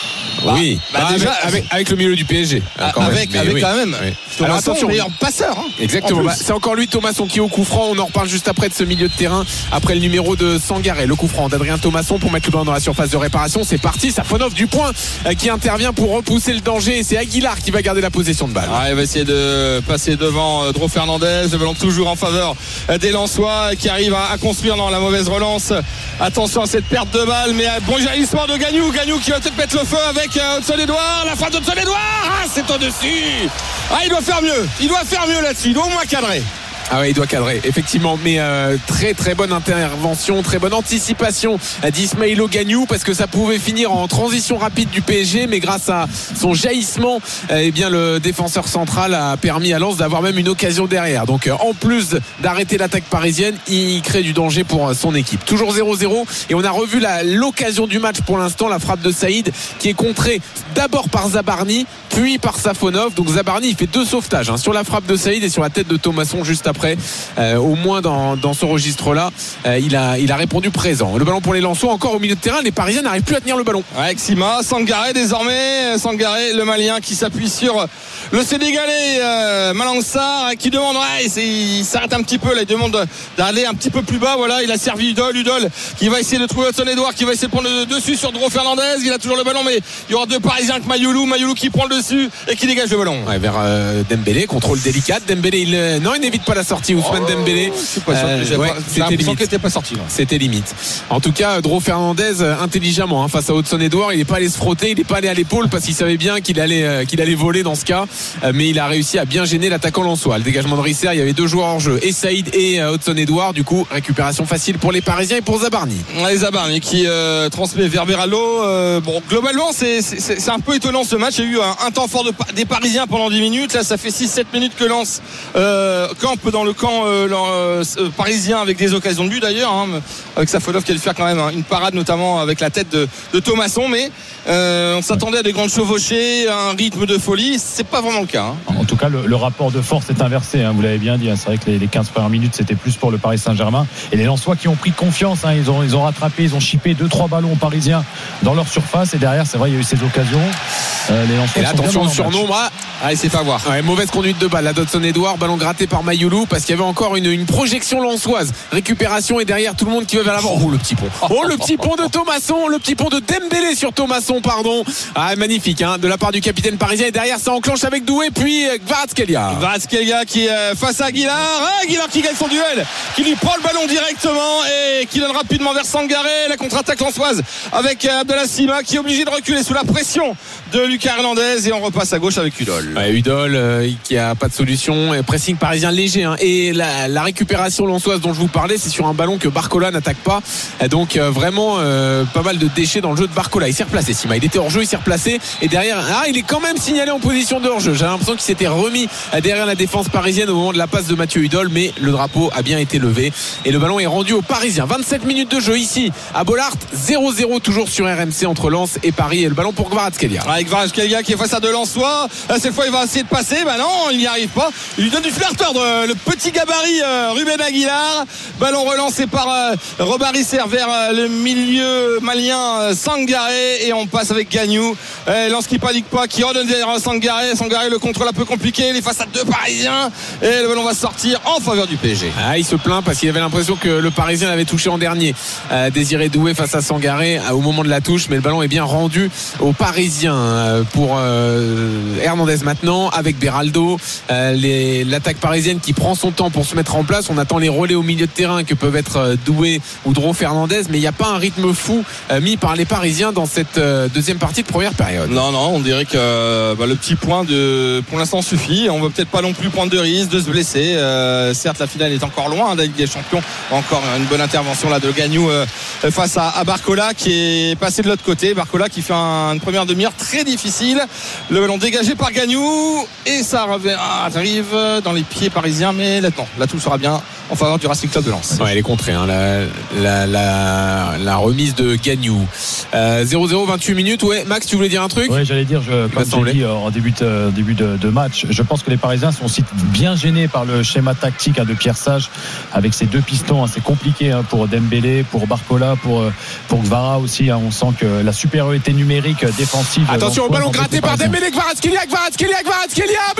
Oui, bah, Ah, déjà- avec, avec, avec le milieu du P S G. Ah, quand même. avec Mais avec oui. quand même Oui. Thomasson, Alors attention, meilleur passeur. hein, exactement. en plus. Bah, c'est encore lui, Thomasson, qui est au coup franc. On en reparle juste après de ce milieu de terrain. Après le numéro de Sangaré, le coup franc d'Adrien Thomasson pour mettre le ballon dans la surface de réparation. C'est parti. Safonov du point euh, qui intervient pour repousser le danger. Et c'est Aguilar qui va garder la possession de balle. Ah, il va essayer de passer devant euh, Dro Fernandez, le ballon toujours en faveur euh, des Lensois qui arrivent à, à construire dans la mauvaise relance. Attention à cette perte de balle, mais euh, bon jaillissement de Gagnou. Gagnou qui va peut-être mettre le feu avec euh, Hudson-Edouard. La frappe d'Hudson-Edouard. Ah, c'est au-dessus. Ah, il doit faire mieux. Il doit faire mieux là-dessus. Il doit au moins cadrer. Ah ouais, il doit cadrer, effectivement. Mais euh, très très bonne intervention, très bonne anticipation d'Ismaïlo Gagnou, parce que ça pouvait finir en transition rapide du P S G, mais grâce à son jaillissement, euh, eh bien le défenseur central a permis à Lens d'avoir même une occasion derrière. Donc euh, en plus d'arrêter l'attaque parisienne, il crée du danger pour euh, son équipe. Toujours zéro zéro, et on a revu la, l'occasion du match pour l'instant, la frappe de Saïd qui est contrée d'abord par Zabarni, puis par Safonov. Donc Zabarni il fait deux sauvetages hein, sur la frappe de Saïd et sur la tête de Thomasson juste après. Euh, au moins dans, dans ce registre-là, euh, il, a, il a répondu présent. Le ballon pour les Lensois, encore au milieu de terrain. Les Parisiens n'arrivent plus à tenir le ballon. Avec Sima, Sangaré désormais, Sangaré le Malien qui s'appuie sur le Sénégalais euh, Malangsar qui demande, ouais, c'est, il s'arrête un petit peu là, il demande d'aller un petit peu plus bas. Voilà, il a servi Udol, Udol qui va essayer de trouver Hudson-Edouard, qui va essayer de prendre le dessus sur Dro Fernandez. Il a toujours le ballon, mais il y aura deux Parisiens avec Mayoulou, Mayoulou qui prend le dessus et qui dégage le ballon. Ouais, vers euh, Dembélé, contrôle délicat. Dembélé, il, euh, non, il n'évite pas la sortie. Ousmane Oh, Dembélé. je suis pas sûr, Euh, j'ai ouais, pas- j'ai c'était l'impression limite. qu'il était pas sorti là. C'était limite. En tout cas, Dro Fernandez, euh, intelligemment, hein, face à Hudson-Edouard, il n'est pas allé se frotter, il n'est pas allé à l'épaule parce qu'il savait bien qu'il allait, euh, qu'il allait voler dans ce cas. Euh, mais il a réussi à bien gêner l'attaquant lensois. Le dégagement de Risser, il y avait deux joueurs en jeu, et Saïd et euh, Hudson-Edouard. Du coup, récupération facile pour les Parisiens et pour Zabarni. Ouais, Zabarni qui euh, transmet vers Beraldo. Euh, bon, globalement, c'est, c'est, c'est un peu étonnant ce match. Il y a eu un, un temps fort de, des Parisiens pendant dix minutes. Là, ça fait six sept minutes que Lens euh, campe dans le camp euh, euh, parisien avec des occasions de but d'ailleurs. Hein, avec Safonov qui a dû faire quand même hein, une parade, notamment avec la tête de, de Thomasson. Mais euh, on s'attendait à des grandes chevauchées, à un rythme de folie. C'est pas vraiment le cas. Hein. En tout cas, le, le rapport de force est inversé, hein, vous l'avez bien dit. Hein, c'est vrai que les, les quinze premières minutes, c'était plus pour le Paris Saint-Germain. Et les Lensois qui ont pris confiance, hein, ils, ont, ils ont rattrapé, ils ont chippé deux trois ballons aux Parisiens dans leur surface. Et derrière, c'est vrai, il y a eu ces occasions. Euh, les Lensois Et là, sont bien attention dans au leur match. surnombre. Ah, Ah, il s'est fait avoir. ouais, mauvaise conduite de balle. La Hudson-Edouard, ballon gratté par Mayoulou parce qu'il y avait encore une, une projection lensoise. Récupération et derrière tout le monde qui va vers l'avant. Oh, le petit pont. Oh, le petit pont de Thomasson. Le petit pont de Dembélé sur Thomasson, pardon. Ah, magnifique, hein, de la part du capitaine parisien. Et derrière, ça enclenche avec Doué, puis Kvaratskhelia. Kvaratskhelia qui est euh, face à Aguilar. Ah, Aguilar qui gagne son duel, qui lui prend le ballon directement et qui donne rapidement vers Sangaré. La contre-attaque lensoise avec euh, Abdallah Sima qui est obligé de reculer sous la pression de Lucas Hernandez et on repasse à gauche avec Udol. Ouais, Udol euh, qui a pas de solution. Et pressing parisien léger. Hein. Et la, la récupération lensoise dont je vous parlais, c'est sur un ballon que Barcola n'attaque pas. Et donc euh, vraiment euh, pas mal de déchets dans le jeu de Barcola. Il s'est replacé, Sima. Il était hors jeu, il s'est replacé. Et derrière, ah, il est quand même signalé en position de hors jeu. J'ai l'impression qu'il s'était remis derrière la défense parisienne au moment de la passe de Mathieu Udol, mais le drapeau a bien été levé et le ballon est rendu aux Parisiens. vingt-sept minutes de jeu ici à Bollaert, zéro zéro toujours sur R M C entre Lens et Paris, et le ballon pour Kvaratskhelia. Avec Kvaratskhelia qui est face à de Lensois. Cette fois il va essayer de passer, bah non il n'y arrive pas, il lui donne du flirteur de, le petit gabarit euh, Ruben Aguilar. Ballon relancé par euh, Robarisser vers euh, le milieu malien euh, Sangaré, et on passe avec Gagnou, euh, lance qui panique pas, qui redonne derrière Sangaré. Sangaré, le contrôle un peu compliqué, il est face à deux Parisiens et le ballon va sortir en faveur du P S G. Ah, il se plaint parce qu'il avait l'impression que le Parisien l'avait touché en dernier. euh, Désiré Doué face à Sangaré euh, au moment de la touche, mais le ballon est bien rendu aux Parisiens euh, pour euh, Hernandez maintenant avec Beraldo. euh, les, l'attaque parisienne qui prend son temps pour se mettre en place. On attend les relais au milieu de terrain que peuvent être euh, Doué ou Dro Fernandez, mais il n'y a pas un rythme fou euh, mis par les Parisiens dans cette euh, deuxième partie de première période. Non non, on dirait que euh, bah, le petit point de pour l'instant suffit. On ne veut peut-être pas non plus prendre de risque de se blesser. euh, certes la finale est encore loin hein, de la Ligue des Champions. Encore une bonne intervention là de Gagnou euh, face à, à Barcola qui est passé de l'autre côté. Barcola qui fait un, une première demi-heure très difficile. Le ballon dégagé par Gagnou et ça arrive dans les pieds parisiens, mais là, non, là tout sera bien en faveur du Racing Club de Lens. Ouais, elle est contrée hein, la, la, la, la remise de Gagnou. euh, zéro zéro vingt-huit minutes. Ouais, Max, tu voulais dire un truc? Oui, j'allais dire, je, comme j'ai dit en début, de, début de, de match, je pense que les Parisiens sont aussi bien gênés par le schéma tactique hein, de Pierre Sage avec ses deux pistons. Hein, c'est compliqué hein, pour Dembélé, pour Barcola, pour, pour Gvara aussi. Hein, on sent que la supériorité numérique défensive. Attention au ballon gratté par Dembélé, Kvaratskhelia, Kvaratskhelia, Kvaratskhelia, but!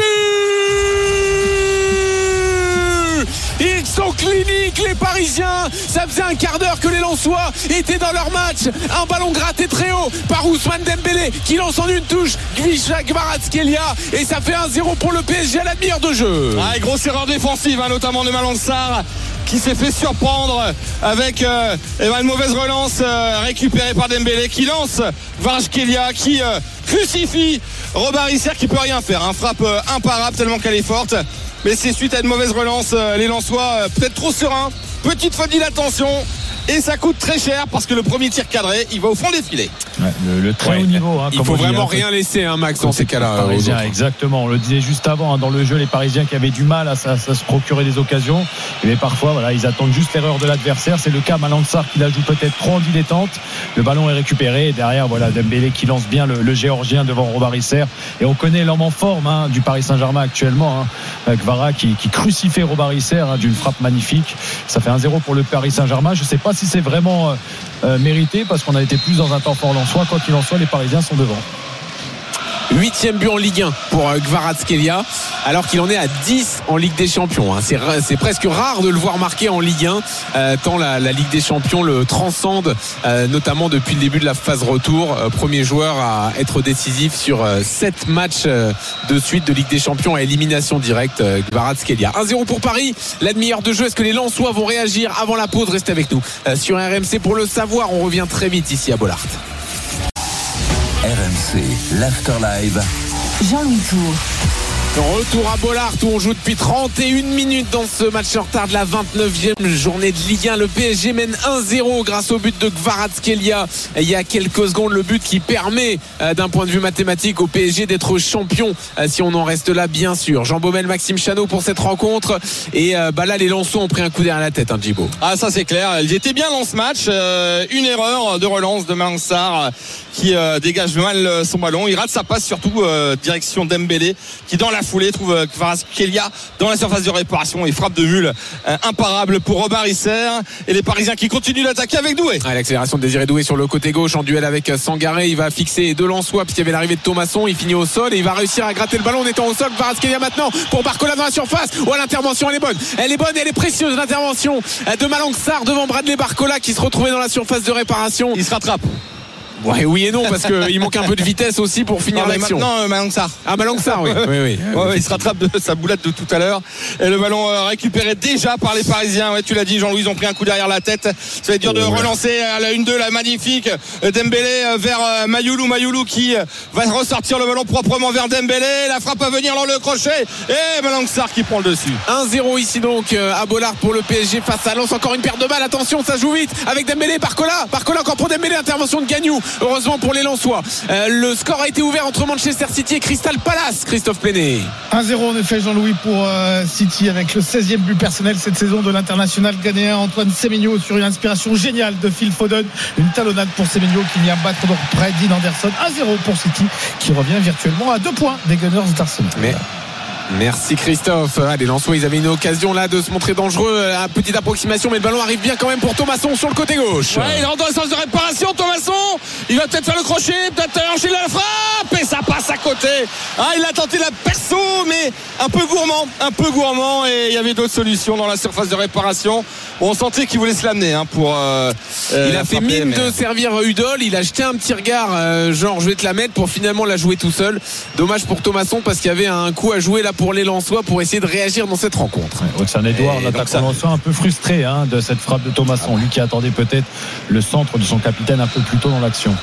Ils sont cliniques les Parisiens. Ça faisait un quart d'heure que les Lensois étaient dans leur match. Un ballon gratté très haut par Ousmane Dembélé qui lance en une touche Gvisha Kvaratskhelia, et ça fait un zéro pour le P S G à la demi-heure de jeu. Ah, grosse erreur défensive hein, notamment de Malang Sarr qui s'est fait surprendre avec euh, eh ben, une mauvaise relance euh, récupérée par Dembélé qui lance Kvaratskhelia qui euh, crucifie Robarisser qui peut rien faire. Un hein, frappe euh, imparable tellement qu'elle est forte. Mais c'est suite à une mauvaise relance, euh, les Lensois euh, peut-être trop sereins, petite faute d'attention, et ça coûte très cher parce que le premier tir cadré, il va au fond des filets. Ouais, le, le très ouais, haut niveau. Hein, il faut vraiment dit, rien laisser, hein, Max, dans ces cas-là. Parisiens, exactement. On le disait juste avant hein, dans le jeu, les Parisiens qui avaient du mal à, à, à se procurer des occasions. Mais parfois, voilà, ils attendent juste l'erreur de l'adversaire. C'est le cas Malang Sarr qui la joue peut-être trop en dilettante. Le ballon est récupéré et derrière, voilà, Dembélé qui lance bien le, le Géorgien devant Robarisser. Et on connaît l'homme en forme hein, du Paris Saint-Germain actuellement. Hein, Gvara qui, qui crucifie Robarisser hein, d'une frappe magnifique. Ça fait un zéro pour le Paris Saint-Germain. Je ne sais pas si c'est vraiment euh, euh, mérité parce qu'on a été plus dans un temps fort lensois. Quoi qu'il en soit, les Parisiens sont devant. Huitième but en Ligue un pour Kvaratskhelia, alors qu'il en est à dix en Ligue des Champions. C'est, c'est presque rare de le voir marquer en Ligue un, euh, tant la, la Ligue des Champions le transcende, euh, notamment depuis le début de la phase retour. Euh, premier joueur à être décisif sur euh, sept matchs euh, de suite de Ligue des Champions à élimination directe. euh, Kvaratskhelia. un zéro pour Paris, la demi-heure de jeu. Est-ce que les Lensois vont réagir avant la pause? Restez avec nous euh, sur R M C pour le savoir. On revient très vite ici à Bollaert. R M C, l'After Live. Jean-Louis Tour. Retour à Bollaert où on joue depuis trente et une minutes dans ce match en retard de la vingt-neuvième journée de Ligue un. Le P S G mène un zéro grâce au but de Kvaratskhelia il y a quelques secondes. Le but qui permet euh, d'un point de vue mathématique au P S G d'être champion euh, si on en reste là, bien sûr. Jean Baumel, Maxime Chanot pour cette rencontre. Et euh, bah là les Lensois ont pris un coup derrière la tête, hein, Djibo. Ah ça c'est clair, ils étaient bien dans ce match. euh, Une erreur de relance de Malang Sarr qui euh, dégage mal son ballon. Il rate sa passe surtout euh, direction Dembélé qui dans la foulée trouve euh, Kvaratskhelia dans la surface de réparation et frappe de mule euh, imparable pour Robarisser. Et les Parisiens qui continuent d'attaquer avec Doué. Ah, l'accélération de Désiré Doué sur le côté gauche en duel avec Sangaré. Il va fixer deux Lensois puisqu'il y avait l'arrivée de Thomasson. Il finit au sol et il va réussir à gratter le ballon en étant au sol. Kvaratskhelia maintenant pour Barcola dans la surface. Oh, l'intervention elle est bonne. Elle est bonne et elle est précieuse, l'intervention de Malang Sarr devant Bradley Barcola qui se retrouvait dans la surface de réparation. Il se rattrape. Ouais, oui et non, parce qu'il manque un peu de vitesse aussi pour finir non, l'action. Non, euh, Malang Sarr. Ah, Malang Sarr, oui. oui, oui. Ouais, ouais, il se rattrape de sa boulette de tout à l'heure. Et le ballon euh, récupéré déjà par les Parisiens. Ouais, tu l'as dit, Jean-Louis, ils ont pris un coup derrière la tête. Ça va être dur de ouais. relancer à la une deux, la magnifique. Dembélé euh, vers euh, Mayoulou. Mayoulou qui euh, va ressortir le ballon proprement vers Dembélé. La frappe à venir dans le crochet. Et Malang Sarr qui prend le dessus. un zéro ici donc euh, à Bollaert pour le P S G face à Lens. Encore une paire de balles. Attention, ça joue vite avec Dembélé. Barcola. Barcola encore pour Dembélé. Intervention de Gagnou heureusement pour les Lensois. Euh, le score a été ouvert entre Manchester City et Crystal Palace. Christophe Plenet. un zéro en effet, Jean-Louis, pour euh, City, avec le seizième but personnel cette saison de l'international ghanéen Antoine Semenyo sur une inspiration géniale de Phil Foden. Une talonnade pour Semenyo qui vient battre donc près d'Dean Anderson. un zéro pour City qui revient virtuellement à deux points des Gunners d'Arsenal. Mais... Merci Christophe. Ah, les Lensois, ils avaient une occasion là de se montrer dangereux. À petite approximation, mais le ballon arrive bien quand même pour Thomasson sur le côté gauche. Ouais, il rentre dans le sens de réparation, Thomasson. Il va peut-être faire le crochet, peut-être enchaîner la frappe et ça passe à côté. Ah, il a tenté la perso, mais un peu gourmand, un peu gourmand, et il y avait d'autres solutions dans la surface de réparation. Bon, on sentait qu'il voulait se l'amener hein, pour. Euh, il a fait frapper, mine mais... de servir Udol. Il a jeté un petit regard, euh, genre je vais te la mettre, pour finalement la jouer tout seul. Dommage pour Thomasson parce qu'il y avait un coup à jouer là pour les Lensois pour essayer de réagir dans cette rencontre. Hudson-Edouard, l'attaquant lensois, un peu frustré hein, de cette frappe de Thomasson, lui qui attendait peut-être le centre de son capitaine un peu plus tôt dans l'action.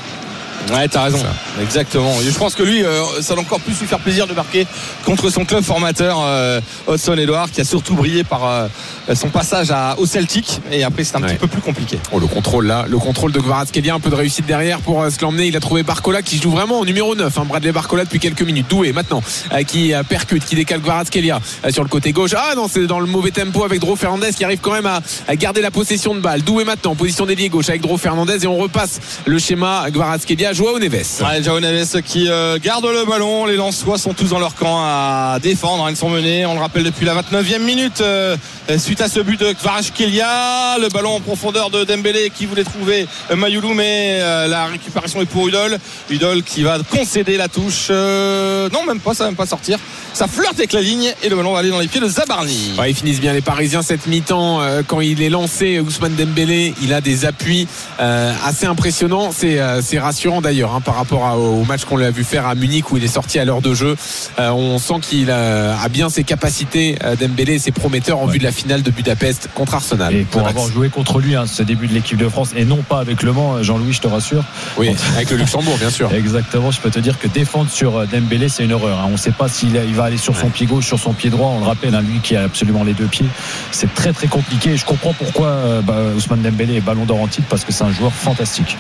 Ouais, t'as raison. Exactement. Je pense que lui, euh, ça va encore plus lui faire plaisir de marquer contre son club formateur, euh, Hudson-Edouard, qui a surtout brillé par euh, son passage à, au Celtic. Et après, c'est un ouais. petit peu plus compliqué. Oh, le contrôle là, le contrôle de Kvaratskhelia, un peu de réussite derrière pour euh, se l'emmener. Il a trouvé Barcola qui joue vraiment en numéro neuf. Hein, Bradley Barcola depuis quelques minutes. Doué maintenant, euh, qui euh, percute, qui décale Kvaratskhelia euh, sur le côté gauche. Ah non, c'est dans le mauvais tempo avec Dro Fernandez qui arrive quand même à, à garder la possession de balle. Doué maintenant, position d'ailier gauche avec Dro Fernandez, et on repasse le schéma Kvaratskhelia. Joao Neves. Ouais, Joao Neves qui euh, garde le ballon. Les Lensois sont tous dans leur camp à défendre. Ils sont menés, on le rappelle, depuis la vingt-neuvième minute euh, suite à ce but de Kvaratskhelia. Le ballon en profondeur de Dembélé qui voulait trouver euh, Mayoulou, mais euh, la récupération est pour Udol. Udol qui va concéder la touche. Euh, non, même pas, ça va même pas sortir. Ça flirte avec la ligne et le ballon va aller dans les pieds de Zabarni. Ouais, ils finissent bien les Parisiens cette mi-temps. Euh, quand il est lancé, Ousmane Dembélé, il a des appuis euh, assez impressionnants. C'est, euh, c'est rassurant d'ailleurs hein, par rapport à, au match qu'on l'a vu faire à Munich où il est sorti à l'heure de jeu. Euh, on sent qu'il a, a bien ses capacités, euh, Dembélé, et ses prometteurs en ouais. vue de la finale de Budapest contre Arsenal. Et pour avoir joué contre lui, hein, ce début de l'équipe de France, et non pas avec Le Mans, Jean-Louis, je te rassure. Oui, avec le Luxembourg, bien sûr. Exactement, je peux te dire que défendre sur Dembélé, c'est une horreur. Hein. On ne sait pas s'il il va aller sur son ouais. pied gauche, sur son pied droit. On le rappelle, hein, lui qui a absolument les deux pieds. C'est très très compliqué. Et je comprends pourquoi euh, bah, Ousmane Dembélé est ballon d'or en titre, parce que c'est un joueur fantastique.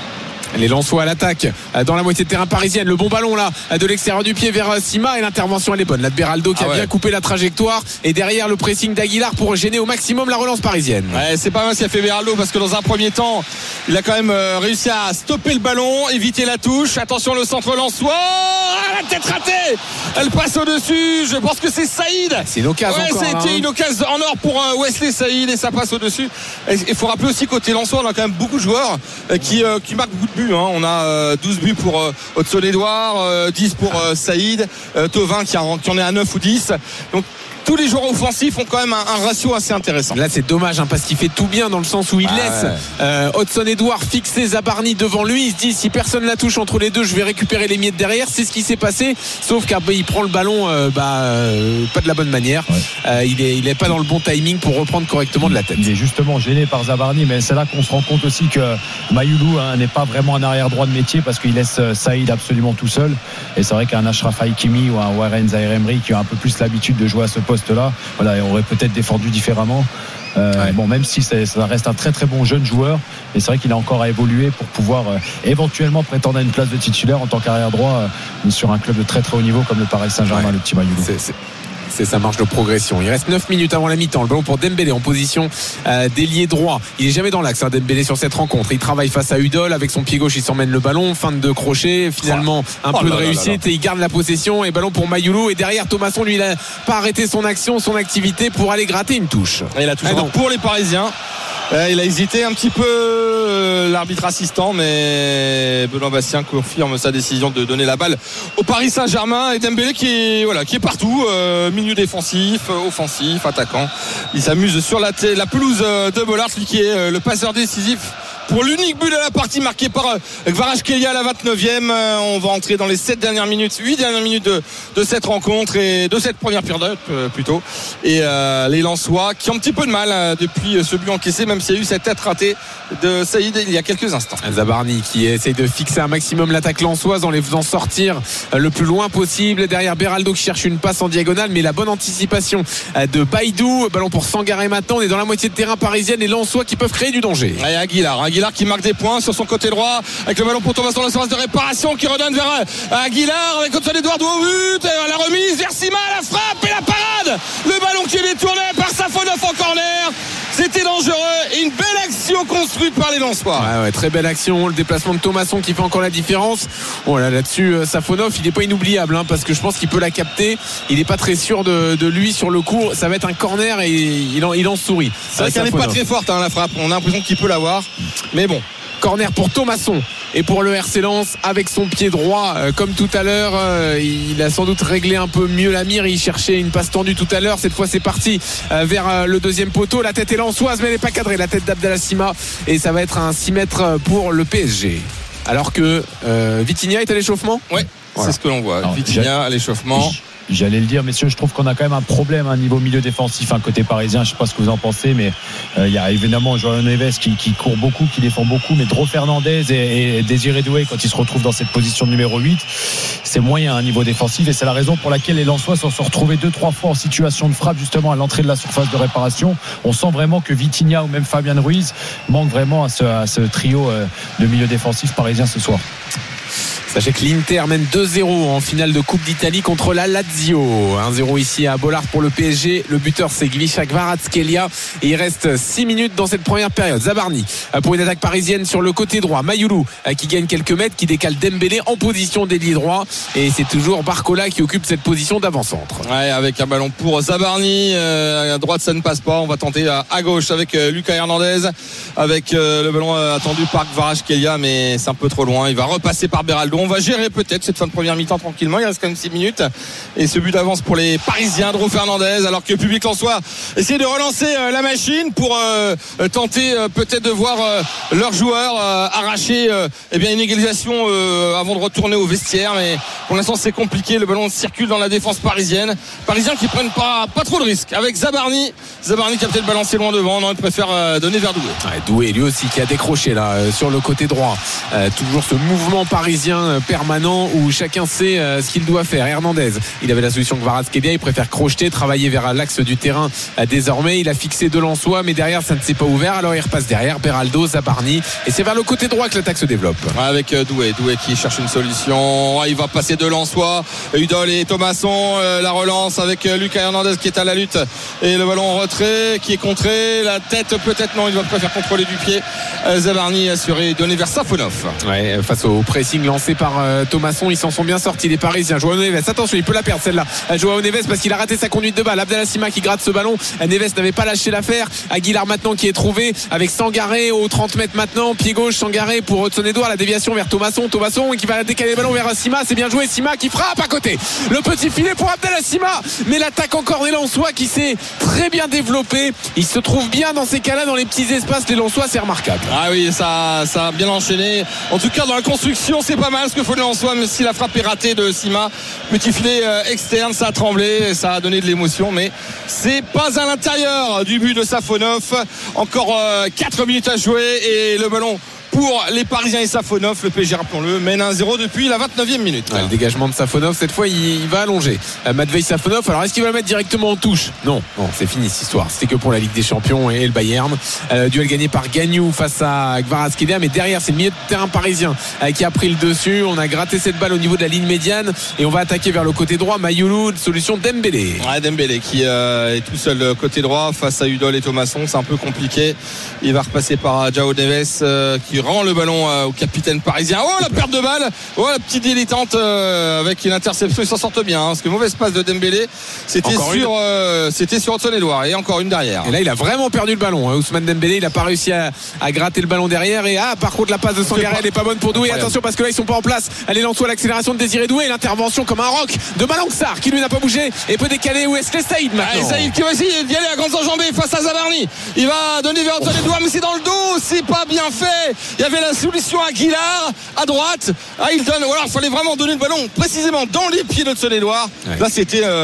Les Lensois à l'attaque dans la moitié de terrain parisienne. Le bon ballon là de l'extérieur du pied vers Sima, et l'intervention elle est bonne là de Beraldo qui ah a ouais. bien coupé la trajectoire, et derrière le pressing d'Aguilar pour gêner au maximum la relance parisienne. Ouais, c'est pas mal ce qu'a fait Beraldo, parce que dans un premier temps il a quand même réussi à stopper le ballon, éviter la touche. Attention, le centre lensois, ah, la tête ratée, elle passe au-dessus. Je pense que c'est Saïd. C'est une occasion ouais, encore, c'était hein. une occasion en or pour Wesley Saïd, et ça passe au-dessus. Il faut rappeler aussi côté lensois, on a quand même beaucoup de joueurs qui, qui marquent beaucoup de buts. Hein. On a euh, douze buts pour euh, Hudson-Edouard, euh, dix pour euh, Saïd, euh, Thauvin qui, en, qui en est à neuf ou dix. Donc tous les joueurs offensifs ont quand même un, un ratio assez intéressant. Là c'est dommage hein, parce qu'il fait tout bien dans le sens où il ah laisse ouais. euh, Hudson-Edouard fixer Zabarni devant lui. Il se dit si personne la touche entre les deux, je vais récupérer les miettes derrière. C'est ce qui s'est passé, sauf qu'il prend le ballon euh, bah, euh, pas de la bonne manière. Ouais. euh, il est, il est pas dans le bon timing pour reprendre correctement de la tête. Il est justement gêné par Zabarni, mais c'est là qu'on se rend compte aussi que Mayoulou hein, n'est pas vraiment un arrière droit de métier, parce qu'il laisse Saïd absolument tout seul. Et c'est vrai qu'un Achraf Hakimi ou un Warren Zaïre-Emery qui a un peu plus l'habitude de jouer à ce poste là, voilà, on aurait peut-être défendu différemment. Euh, ouais. Bon, même si c'est, ça reste un très très bon jeune joueur, mais c'est vrai qu'il a encore à évoluer pour pouvoir euh, éventuellement prétendre à une place de titulaire en tant qu'arrière droit euh, sur un club de très très haut niveau comme le Paris Saint-Germain, ouais. le petit Mayoulou. C'est, c'est... C'est sa marge de progression. Il reste neuf minutes avant la mi-temps. Le ballon pour Dembélé en position euh, d'ailier droit. Il est jamais dans l'axe hein, Dembélé sur cette rencontre. Il travaille face à Udol avec son pied gauche. Il s'emmène le ballon. Fin de crochet. Finalement un oh peu de réussite là là là. Et il garde la possession. Et ballon pour Mayoulou. Et derrière Thomasson, lui, il n'a pas arrêté son action, son activité pour aller gratter une touche. Et la touche ah, pour les Parisiens. Euh, il a hésité un petit peu euh, l'arbitre assistant, mais Benoît Bastien confirme sa décision de donner la balle au Paris Saint-Germain. Et Dembélé qui est, voilà, qui est partout, euh, milieu défensif, offensif, attaquant. Il s'amuse sur la, t- la pelouse de Bollard, lui qui est euh, le passeur décisif pour l'unique but de la partie marqué par Kvaratskhelia à la vingt-neuvième. On va entrer dans les sept dernières minutes, huit dernières minutes de, de cette rencontre et de cette première période plutôt. Et euh, les Lensois qui ont un petit peu de mal euh, depuis ce but encaissé, même s'il y a eu cette tête ratée de Saïd il y a quelques instants. Zabarni qui essaye de fixer un maximum l'attaque lensoise en les faisant sortir le plus loin possible. Derrière Beraldo qui cherche une passe en diagonale, mais la bonne anticipation de Baïdou. Ballon pour Sangaré maintenant. On est dans la moitié de terrain parisienne. Les Lensois qui peuvent créer du danger. Et Aguilar, Aguilar Aguilar qui marque des points sur son côté droit avec le ballon pour Thomasson, la surface de réparation qui redonne vers Aguilar avec Antoine-Édouard au but, la remise vers Sima, la frappe et la parade, le ballon qui est détourné par Safonov en corner. C'était dangereux et une belle action construite par les Lensois. Ouais, ouais, très belle action. Le déplacement de Thomasson qui fait encore la différence. Bon, là, là-dessus, Safonov, il n'est pas inoubliable hein, parce que je pense qu'il peut la capter. Il n'est pas très sûr de, de lui sur le coup. Ça va être un corner et il en, il en sourit. C'est vrai qu'elle n'est pas très forte hein, la frappe. On a l'impression qu'il peut l'avoir. Mais bon. Corner pour Thomasson et pour le R C Lens avec son pied droit euh, comme tout à l'heure euh, il a sans doute réglé un peu mieux la mire, il cherchait une passe tendue tout à l'heure, cette fois c'est parti euh, vers euh, le deuxième poteau, la tête est lensoise mais elle n'est pas cadrée, la tête d'Abdallah Sima et ça va être un six mètres pour le P S G alors que euh, Vitinha est à l'échauffement. Ouais, voilà. C'est ce que l'on voit. Alors, Vitinha à l'échauffement. J'allais le dire, messieurs, je trouve qu'on a quand même un problème à un niveau milieu défensif, un côté parisien. Je ne sais pas ce que vous en pensez, mais euh, il y a évidemment João Neves qui, qui court beaucoup, qui défend beaucoup, mais Dro Fernandez et, et Désiré Doué, quand ils se retrouvent dans cette position numéro huit, c'est moyen à un niveau défensif et c'est la raison pour laquelle les Lensois se sont retrouvés deux, trois fois en situation de frappe justement à l'entrée de la surface de réparation. On sent vraiment que Vitinha ou même Fabian Ruiz manquent vraiment à ce, à ce trio de milieu défensif parisien ce soir. Sachez que l'Inter mène deux zéro en finale de Coupe d'Italie contre la Lazio. un zéro ici à Bollard pour le P S G. Le buteur c'est Gvisha Kvaratskhelia et il reste six minutes dans cette première période. Zabarni pour une attaque parisienne sur le côté droit. Mayoulou qui gagne quelques mètres, qui décale Dembélé en position d'ailier droit et c'est toujours Barcola qui occupe cette position d'avant-centre. Ouais, avec un ballon pour Zabarni euh, à droite ça ne passe pas, on va tenter à, à gauche avec euh, Lucas Hernandez avec euh, le ballon euh, attendu par Kvaratskhelia mais c'est un peu trop loin, il va repasser par Beraldo. On va gérer peut-être cette fin de première mi-temps tranquillement. Il reste quand même six minutes. Et ce but d'avance pour les Parisiens, Dro Fernandez, alors que le public lensois essaie de relancer euh, la machine pour euh, tenter euh, peut-être de voir euh, leurs joueurs euh, arracher euh, eh bien une égalisation euh, avant de retourner au vestiaire. Mais pour l'instant, c'est compliqué. Le ballon circule dans la défense parisienne. Parisiens qui prennent pas, pas trop de risques. Avec Zabarni. Zabarni qui a peut-être balancé loin devant. Non, il préfère euh, donner vers Doué. Ouais, Doué, lui aussi, qui a décroché là euh, sur le côté droit. Euh, toujours ce mouvement parisien euh, permanent où chacun sait euh, ce qu'il doit faire. Hernandez, il avait la solution Kvaratskhelia, il préfère crocheter, travailler vers l'axe du terrain euh, désormais. Il a fixé de Lensois, mais derrière ça ne s'est pas ouvert. Alors il repasse derrière, Beraldo, Zabarni, et c'est vers le côté droit que l'attaque se développe. Ouais, avec euh, Doué, Doué qui cherche une solution. Ouais, il va passer de Lensois, Udol et Thomasson. Euh, la relance avec euh, Lucas Hernandez qui est à la lutte et le ballon en retrait qui est contré. La tête peut-être non, il va préférer contrôler du pied. Euh, Zabarni assuré, donné vers Safonov. Ouais, face au pressing lancé par euh, Thomasson, ils s'en sont bien sortis les Parisiens. João Neves, attention, il peut la perdre celle-là. João Neves parce qu'il a raté sa conduite de balle. Abdallah Sima qui gratte ce ballon. Neves n'avait pas lâché l'affaire. Aguilar maintenant qui est trouvé avec Sangaré aux trente mètres maintenant. Pied gauche, Sangaré pour Hudson-Edouard. La déviation vers Thomasson. Thomasson qui va décaler le ballon vers Sima. C'est bien joué. Sima qui frappe à côté. Le petit filet pour Abdallah Sima. Mais l'attaque encore des Lensois qui s'est très bien développée. Il se trouve bien dans ces cas-là, dans les petits espaces. Les Lensois, c'est remarquable. Ah oui, ça, ça a bien enchaîné. En tout cas, dans la construction, c'est pas mal ce que faut le Lensois, même si la frappe est ratée de Sima. Petit filet euh, externe, ça a tremblé, ça a donné de l'émotion, mais c'est pas à l'intérieur du but de Safonov. Encore euh, quatre minutes à jouer et le ballon pour les Parisiens et Safonov. Le P S G, rappelons-le, mène un zéro depuis la vingt-neuvième minute. Ouais, le dégagement de Safonov, cette fois il, il va allonger euh, Matvei Safonov. Alors est-ce qu'il va le mettre directement en touche? Non, non, c'est fini cette histoire. C'était que pour la Ligue des Champions et le Bayern. euh, Duel gagné par Gagnou face à Kvaratskhelia, mais derrière c'est le milieu de terrain parisien euh, qui a pris le dessus. On a gratté cette balle au niveau de la ligne médiane et on va attaquer vers le côté droit. Mayoulou, solution Dembélé. Ouais, Dembélé qui euh, est tout seul côté droit face à Udol et Thomasson. C'est un peu compliqué. Il va repasser par João Neves euh, qui rend le ballon euh, au capitaine parisien. Oh, la perte de balle. Oh, la petite dilettante euh, avec une interception. Il s'en sortent bien hein, parce que mauvaise passe de Dembélé. C'était encore sur euh, c'était sur Hudson-Edouard et encore une derrière. Et là il a vraiment perdu le ballon hein. Ousmane Dembélé, il n'a pas réussi à, à gratter le ballon derrière. Et ah, par contre la passe de Sangaré elle n'est pas bonne pour Doué. Attention parce que là ils sont pas en place. Allez, Lensois, l'accélération de Désiré Doué, l'intervention comme un roc de Malang Sarr qui lui n'a pas bougé et peut décaler Wesley Saïd maintenant. Ah, Saïd qui va essayer d'y aller à grandes enjambées face à Zabarni. Il va donner vers Hudson-Edouard mais c'est dans le dos, c'est pas bien fait. Il y avait la solution à Aguilar à droite. Ah, il donne. Voilà, il fallait vraiment donner le ballon précisément dans les pieds de Hudson-Edouard. Ouais. Là, c'était euh,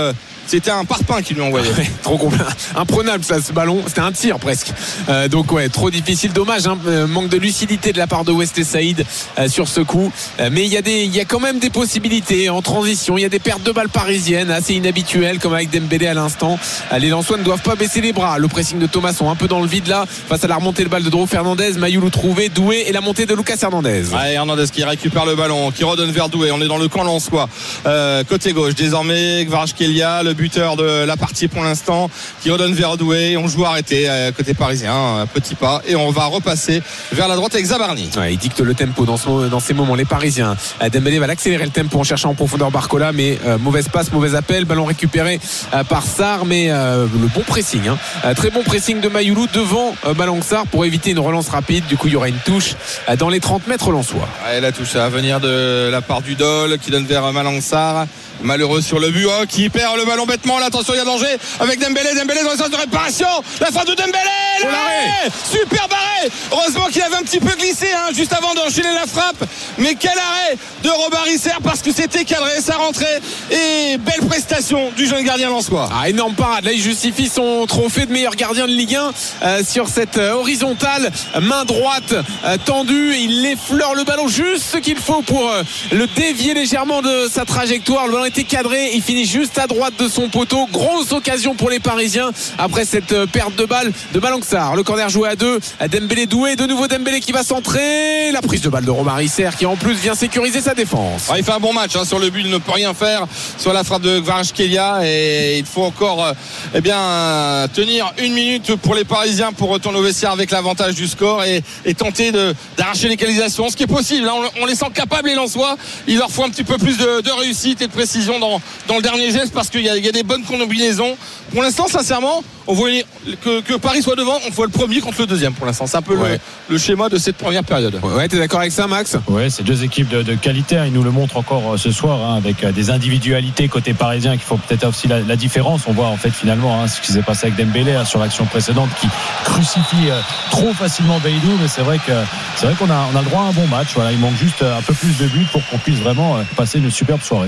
c'était un parpaing qui lui envoyait. Ouais, trop complet, imprenable ça, ce ballon, c'était un tir presque. Euh, donc ouais, trop difficile, dommage, hein, manque de lucidité de la part de Wesley Saïd euh, sur ce coup. Euh, mais il y a des, il y a quand même des possibilités en transition. Il y a des pertes de balles parisiennes assez inhabituelles, comme avec Dembélé à l'instant. Euh, les Lensois ne doivent pas baisser les bras. Le pressing de Thomasson un peu dans le vide là, face à la remontée de balle de Dro Fernandez, Mayoulou trouvé, Doué et la montée de Lucas Hernandez. Ouais, Hernandez qui récupère le ballon, qui redonne vers Doué. On est dans le camp lensois. Euh, côté gauche, désormais, Kvaratskhelia, le buteur de la partie pour l'instant, qui redonne vers Doué. On joue arrêté euh, côté parisien, un petit pas, et on va repasser vers la droite avec Zabarni. Ouais, il dicte le tempo dans, ce, dans ces moments, les Parisiens. Euh, Dembélé va accélérer le tempo en cherchant en profondeur Barcola, mais euh, mauvaise passe, mauvais appel, ballon récupéré euh, par Sarr, mais euh, le bon pressing, hein. euh, très bon pressing de Mayoulou devant euh, Malang Sarr pour éviter une relance rapide. Du coup, il y aura une touche euh, dans les trente mètres lensois. Ouais, la touche à venir de la part du Dol qui donne vers Malang Sarr. Malheureux sur le but, oh, qui perd le ballon bêtement. Là, attention, il y a danger avec Dembélé. Dembélé dans le sens de réparation. La frappe de Dembélé. Oh, l'arrêt. Super barré. Heureusement qu'il avait un petit peu glissé hein, juste avant d'enchaîner la frappe. Mais quel arrêt de Robert Risser parce que c'était cadré, ça rentrait. Et belle prestation du jeune gardien lensois. Ah, énorme parade. Là, il justifie son trophée de meilleur gardien de Ligue un euh, sur cette euh, horizontale. Main droite euh, tendue. Il effleure le ballon juste ce qu'il faut pour euh, le dévier légèrement de sa trajectoire. Le ballon été cadré, il finit juste à droite de son poteau. Grosse occasion pour les Parisiens après cette perte de balle de Malang Sarr. Le corner joué à deux, Dembélé Doué, de nouveau Dembélé qui va centrer. La prise de balle de Robert Risser qui en plus vient sécuriser sa défense. Ah, il fait un bon match hein, sur le but, il ne peut rien faire sur la frappe de Kvaratskhelia et il faut encore euh, eh bien, tenir une minute pour les Parisiens pour retourner au vestiaire avec l'avantage du score et, et tenter de, d'arracher l'égalisation, ce qui est possible hein. on, on les sent capables les Lensois, il leur faut un petit peu plus de, de réussite et de précision Dans, dans le dernier geste parce qu'il y, y a des bonnes combinaisons. Pour l'instant, sincèrement, on voit que, que Paris soit devant, on voit le premier contre le deuxième pour l'instant. C'est un peu ouais. le, le schéma de cette première période. Ouais, t'es d'accord avec ça, Max ? Ouais, c'est deux équipes de, de qualité. Ils nous le montrent encore ce soir hein, avec des individualités côté parisien qui font peut-être aussi la, la différence. On voit en fait finalement hein, ce qui s'est passé avec Dembélé hein, sur l'action précédente qui crucifie euh, trop facilement Beidou. Mais c'est vrai que c'est vrai qu'on a, on a le droit à un bon match. Voilà, il manque juste un peu plus de buts pour qu'on puisse vraiment euh, passer une superbe soirée.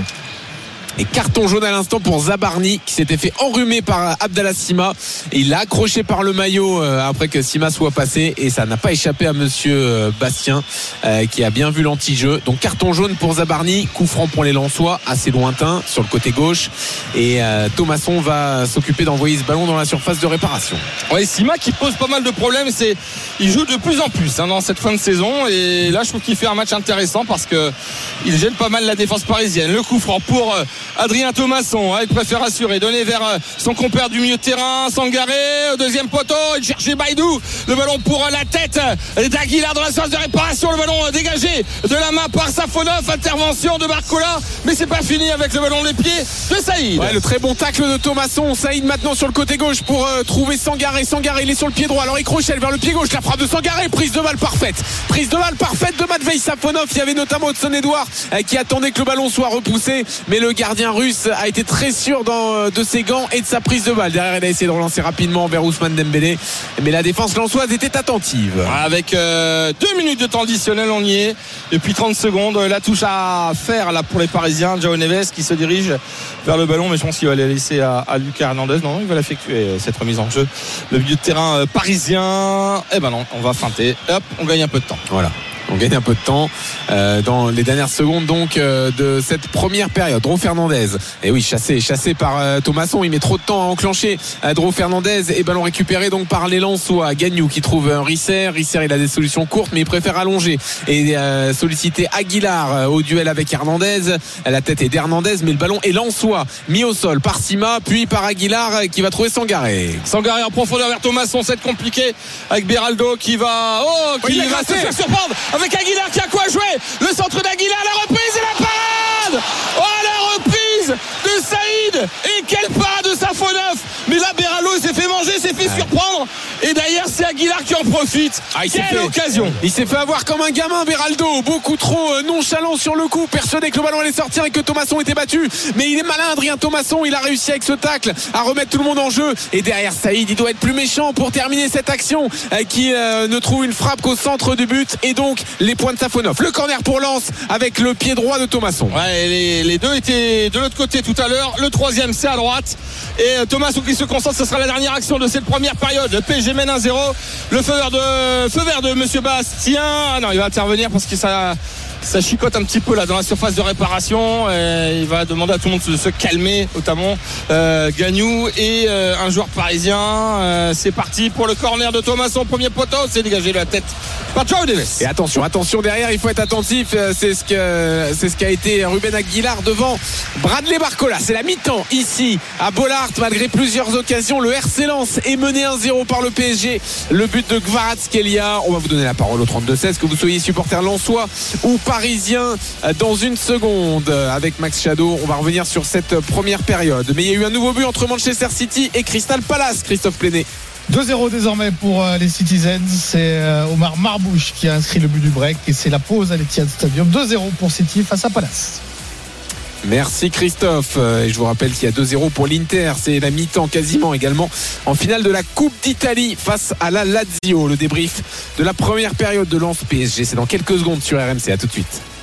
Et carton jaune à l'instant pour Zabarni qui s'était fait enrhumer par Abdallah Sima et il l'a accroché par le maillot après que Sima soit passé et ça n'a pas échappé à monsieur Bastien euh, qui a bien vu l'anti-jeu. Donc carton jaune pour Zabarni, coup franc pour les Lensois assez lointain sur le côté gauche et euh, Thomasson va s'occuper d'envoyer ce ballon dans la surface de réparation. Ouais, Sima qui pose pas mal de problèmes, c'est il joue de plus en plus hein, dans cette fin de saison et là je trouve qu'il fait un match intéressant parce que il gêne pas mal la défense parisienne. Le coup franc pour euh, Adrien Thomasson, hein, il préfère assurer, donner vers euh, son compère du milieu de terrain, Sangaré, au deuxième poteau, il cherchait Baïdou, le ballon pour euh, la tête d'Aguilar dans la surface de réparation, le ballon euh, dégagé de la main par Safonov, intervention de Barcola, mais c'est pas fini avec le ballon des pieds de Saïd. Ouais, le très bon tacle de Thomasson, Saïd maintenant sur le côté gauche pour euh, trouver Sangaré, Sangaré il est sur le pied droit, alors il crochelle vers le pied gauche, la frappe de Sangaré, prise de balle parfaite, prise de balle parfaite de Matvei Safonov, il y avait notamment Hudson-Edouard euh, qui attendait que le ballon soit repoussé, mais le gardien russe a été très sûr dans, de ses gants et de sa prise de balle. Derrière, il a essayé de relancer rapidement vers Ousmane Dembélé, mais la défense lensoise était attentive. Avec euh, deux minutes de temps additionnel, on y est. Depuis trente secondes, la touche à faire là pour les Parisiens. João Neves qui se dirige vers le ballon, mais je pense qu'il va la laisser à, à Lucas Hernandez. Non, il va l'effectuer cette remise en jeu. Le milieu de terrain euh, parisien. Eh ben non, on va feinter. Hop, on gagne un peu de temps. Voilà. On gagne un peu de temps euh, dans les dernières secondes donc euh, de cette première période. Dro Fernandez, et oui, chassé, chassé par euh, Thomasson. Il met trop de temps à enclencher euh, Dro Fernandez et ballon récupéré donc par les Lensois. Gagnou qui trouve un Risser. Risser, il a des solutions courtes, mais il préfère allonger et euh, solliciter Aguilar euh, au duel avec Hernandez. La tête est d'Hernandez, mais le ballon est Lensois, mis au sol par Sima, puis par Aguilar euh, qui va trouver Sangaré. Sangaré en profondeur vers Thomasson, c'est compliqué avec Beraldo qui va, oh, qui oh, va se faire surprendre. Avec Aguilar qui a quoi jouer, le centre d'Aguilar, la reprise et la parade. Oh, la reprise de Saïd et quelle parade de Safonov. Mais là Beraldo s'est fait manger, s'est fait ouais. surprendre Et derrière, c'est Aguilar qui en profite. Ah, il s'est Quelle fait- occasion! Il s'est fait avoir comme un gamin, Beraldo, beaucoup trop euh, nonchalant sur le coup, persuadé que le ballon allait sortir et que Thomasson était battu. Mais il est malin, Adrien Thomasson, il a réussi avec ce tacle à remettre tout le monde en jeu. Et derrière, Saïd, il doit être plus méchant pour terminer cette action euh, qui euh, ne trouve une frappe qu'au centre du but. Et donc, les points de Safonov. Le corner pour Lens avec le pied droit de Thomasson. Ouais, les, les deux étaient de l'autre côté tout à l'heure. Le troisième, c'est à droite. Et euh, Thomasson qui se concentre, ce sera la dernière action de cette première période. Le P S G mène un zéro. Le feu vert de, feu vert de Monsieur Bastien. Ah non, il va intervenir parce que ça, ça chicote un petit peu là dans la surface de réparation. Et il va demander à tout le monde de se calmer, notamment euh, Gagnou et euh, un joueur parisien. Euh, c'est parti pour le corner de Thomasson. Premier poteau, c'est dégagé de la tête par Joao Neves. Et attention, attention derrière, il faut être attentif. Euh, C'est ce que c'est ce qu'a été Ruben Aguilar devant Bradley Barcola. C'est la mi-temps ici à Bollaert, malgré plusieurs occasions. Le R C Lens est mené un zéro par le P S G. Le but de Kvaratskhelia. On va vous donner la parole au trente-deux seize, que vous soyez supporter lensois ou parisien, dans une seconde. Avec Max Shadow, on va revenir sur cette première période. Mais il y a eu un nouveau but entre Manchester City et Crystal Palace. Christophe Plenet. deux zéro désormais pour euh, les Citizens. C'est euh, Omar Marbouche qui a inscrit le but du break et c'est la pause à l'Etihad Stadium. deux zéro pour City face à Palace. Merci Christophe. Et je vous rappelle qu'il y a deux zéro pour l'Inter. C'est la mi-temps quasiment également en finale de la Coupe d'Italie face à la Lazio. Le débrief de la première période de Lens P S G, c'est dans quelques secondes sur R M C. À tout de suite.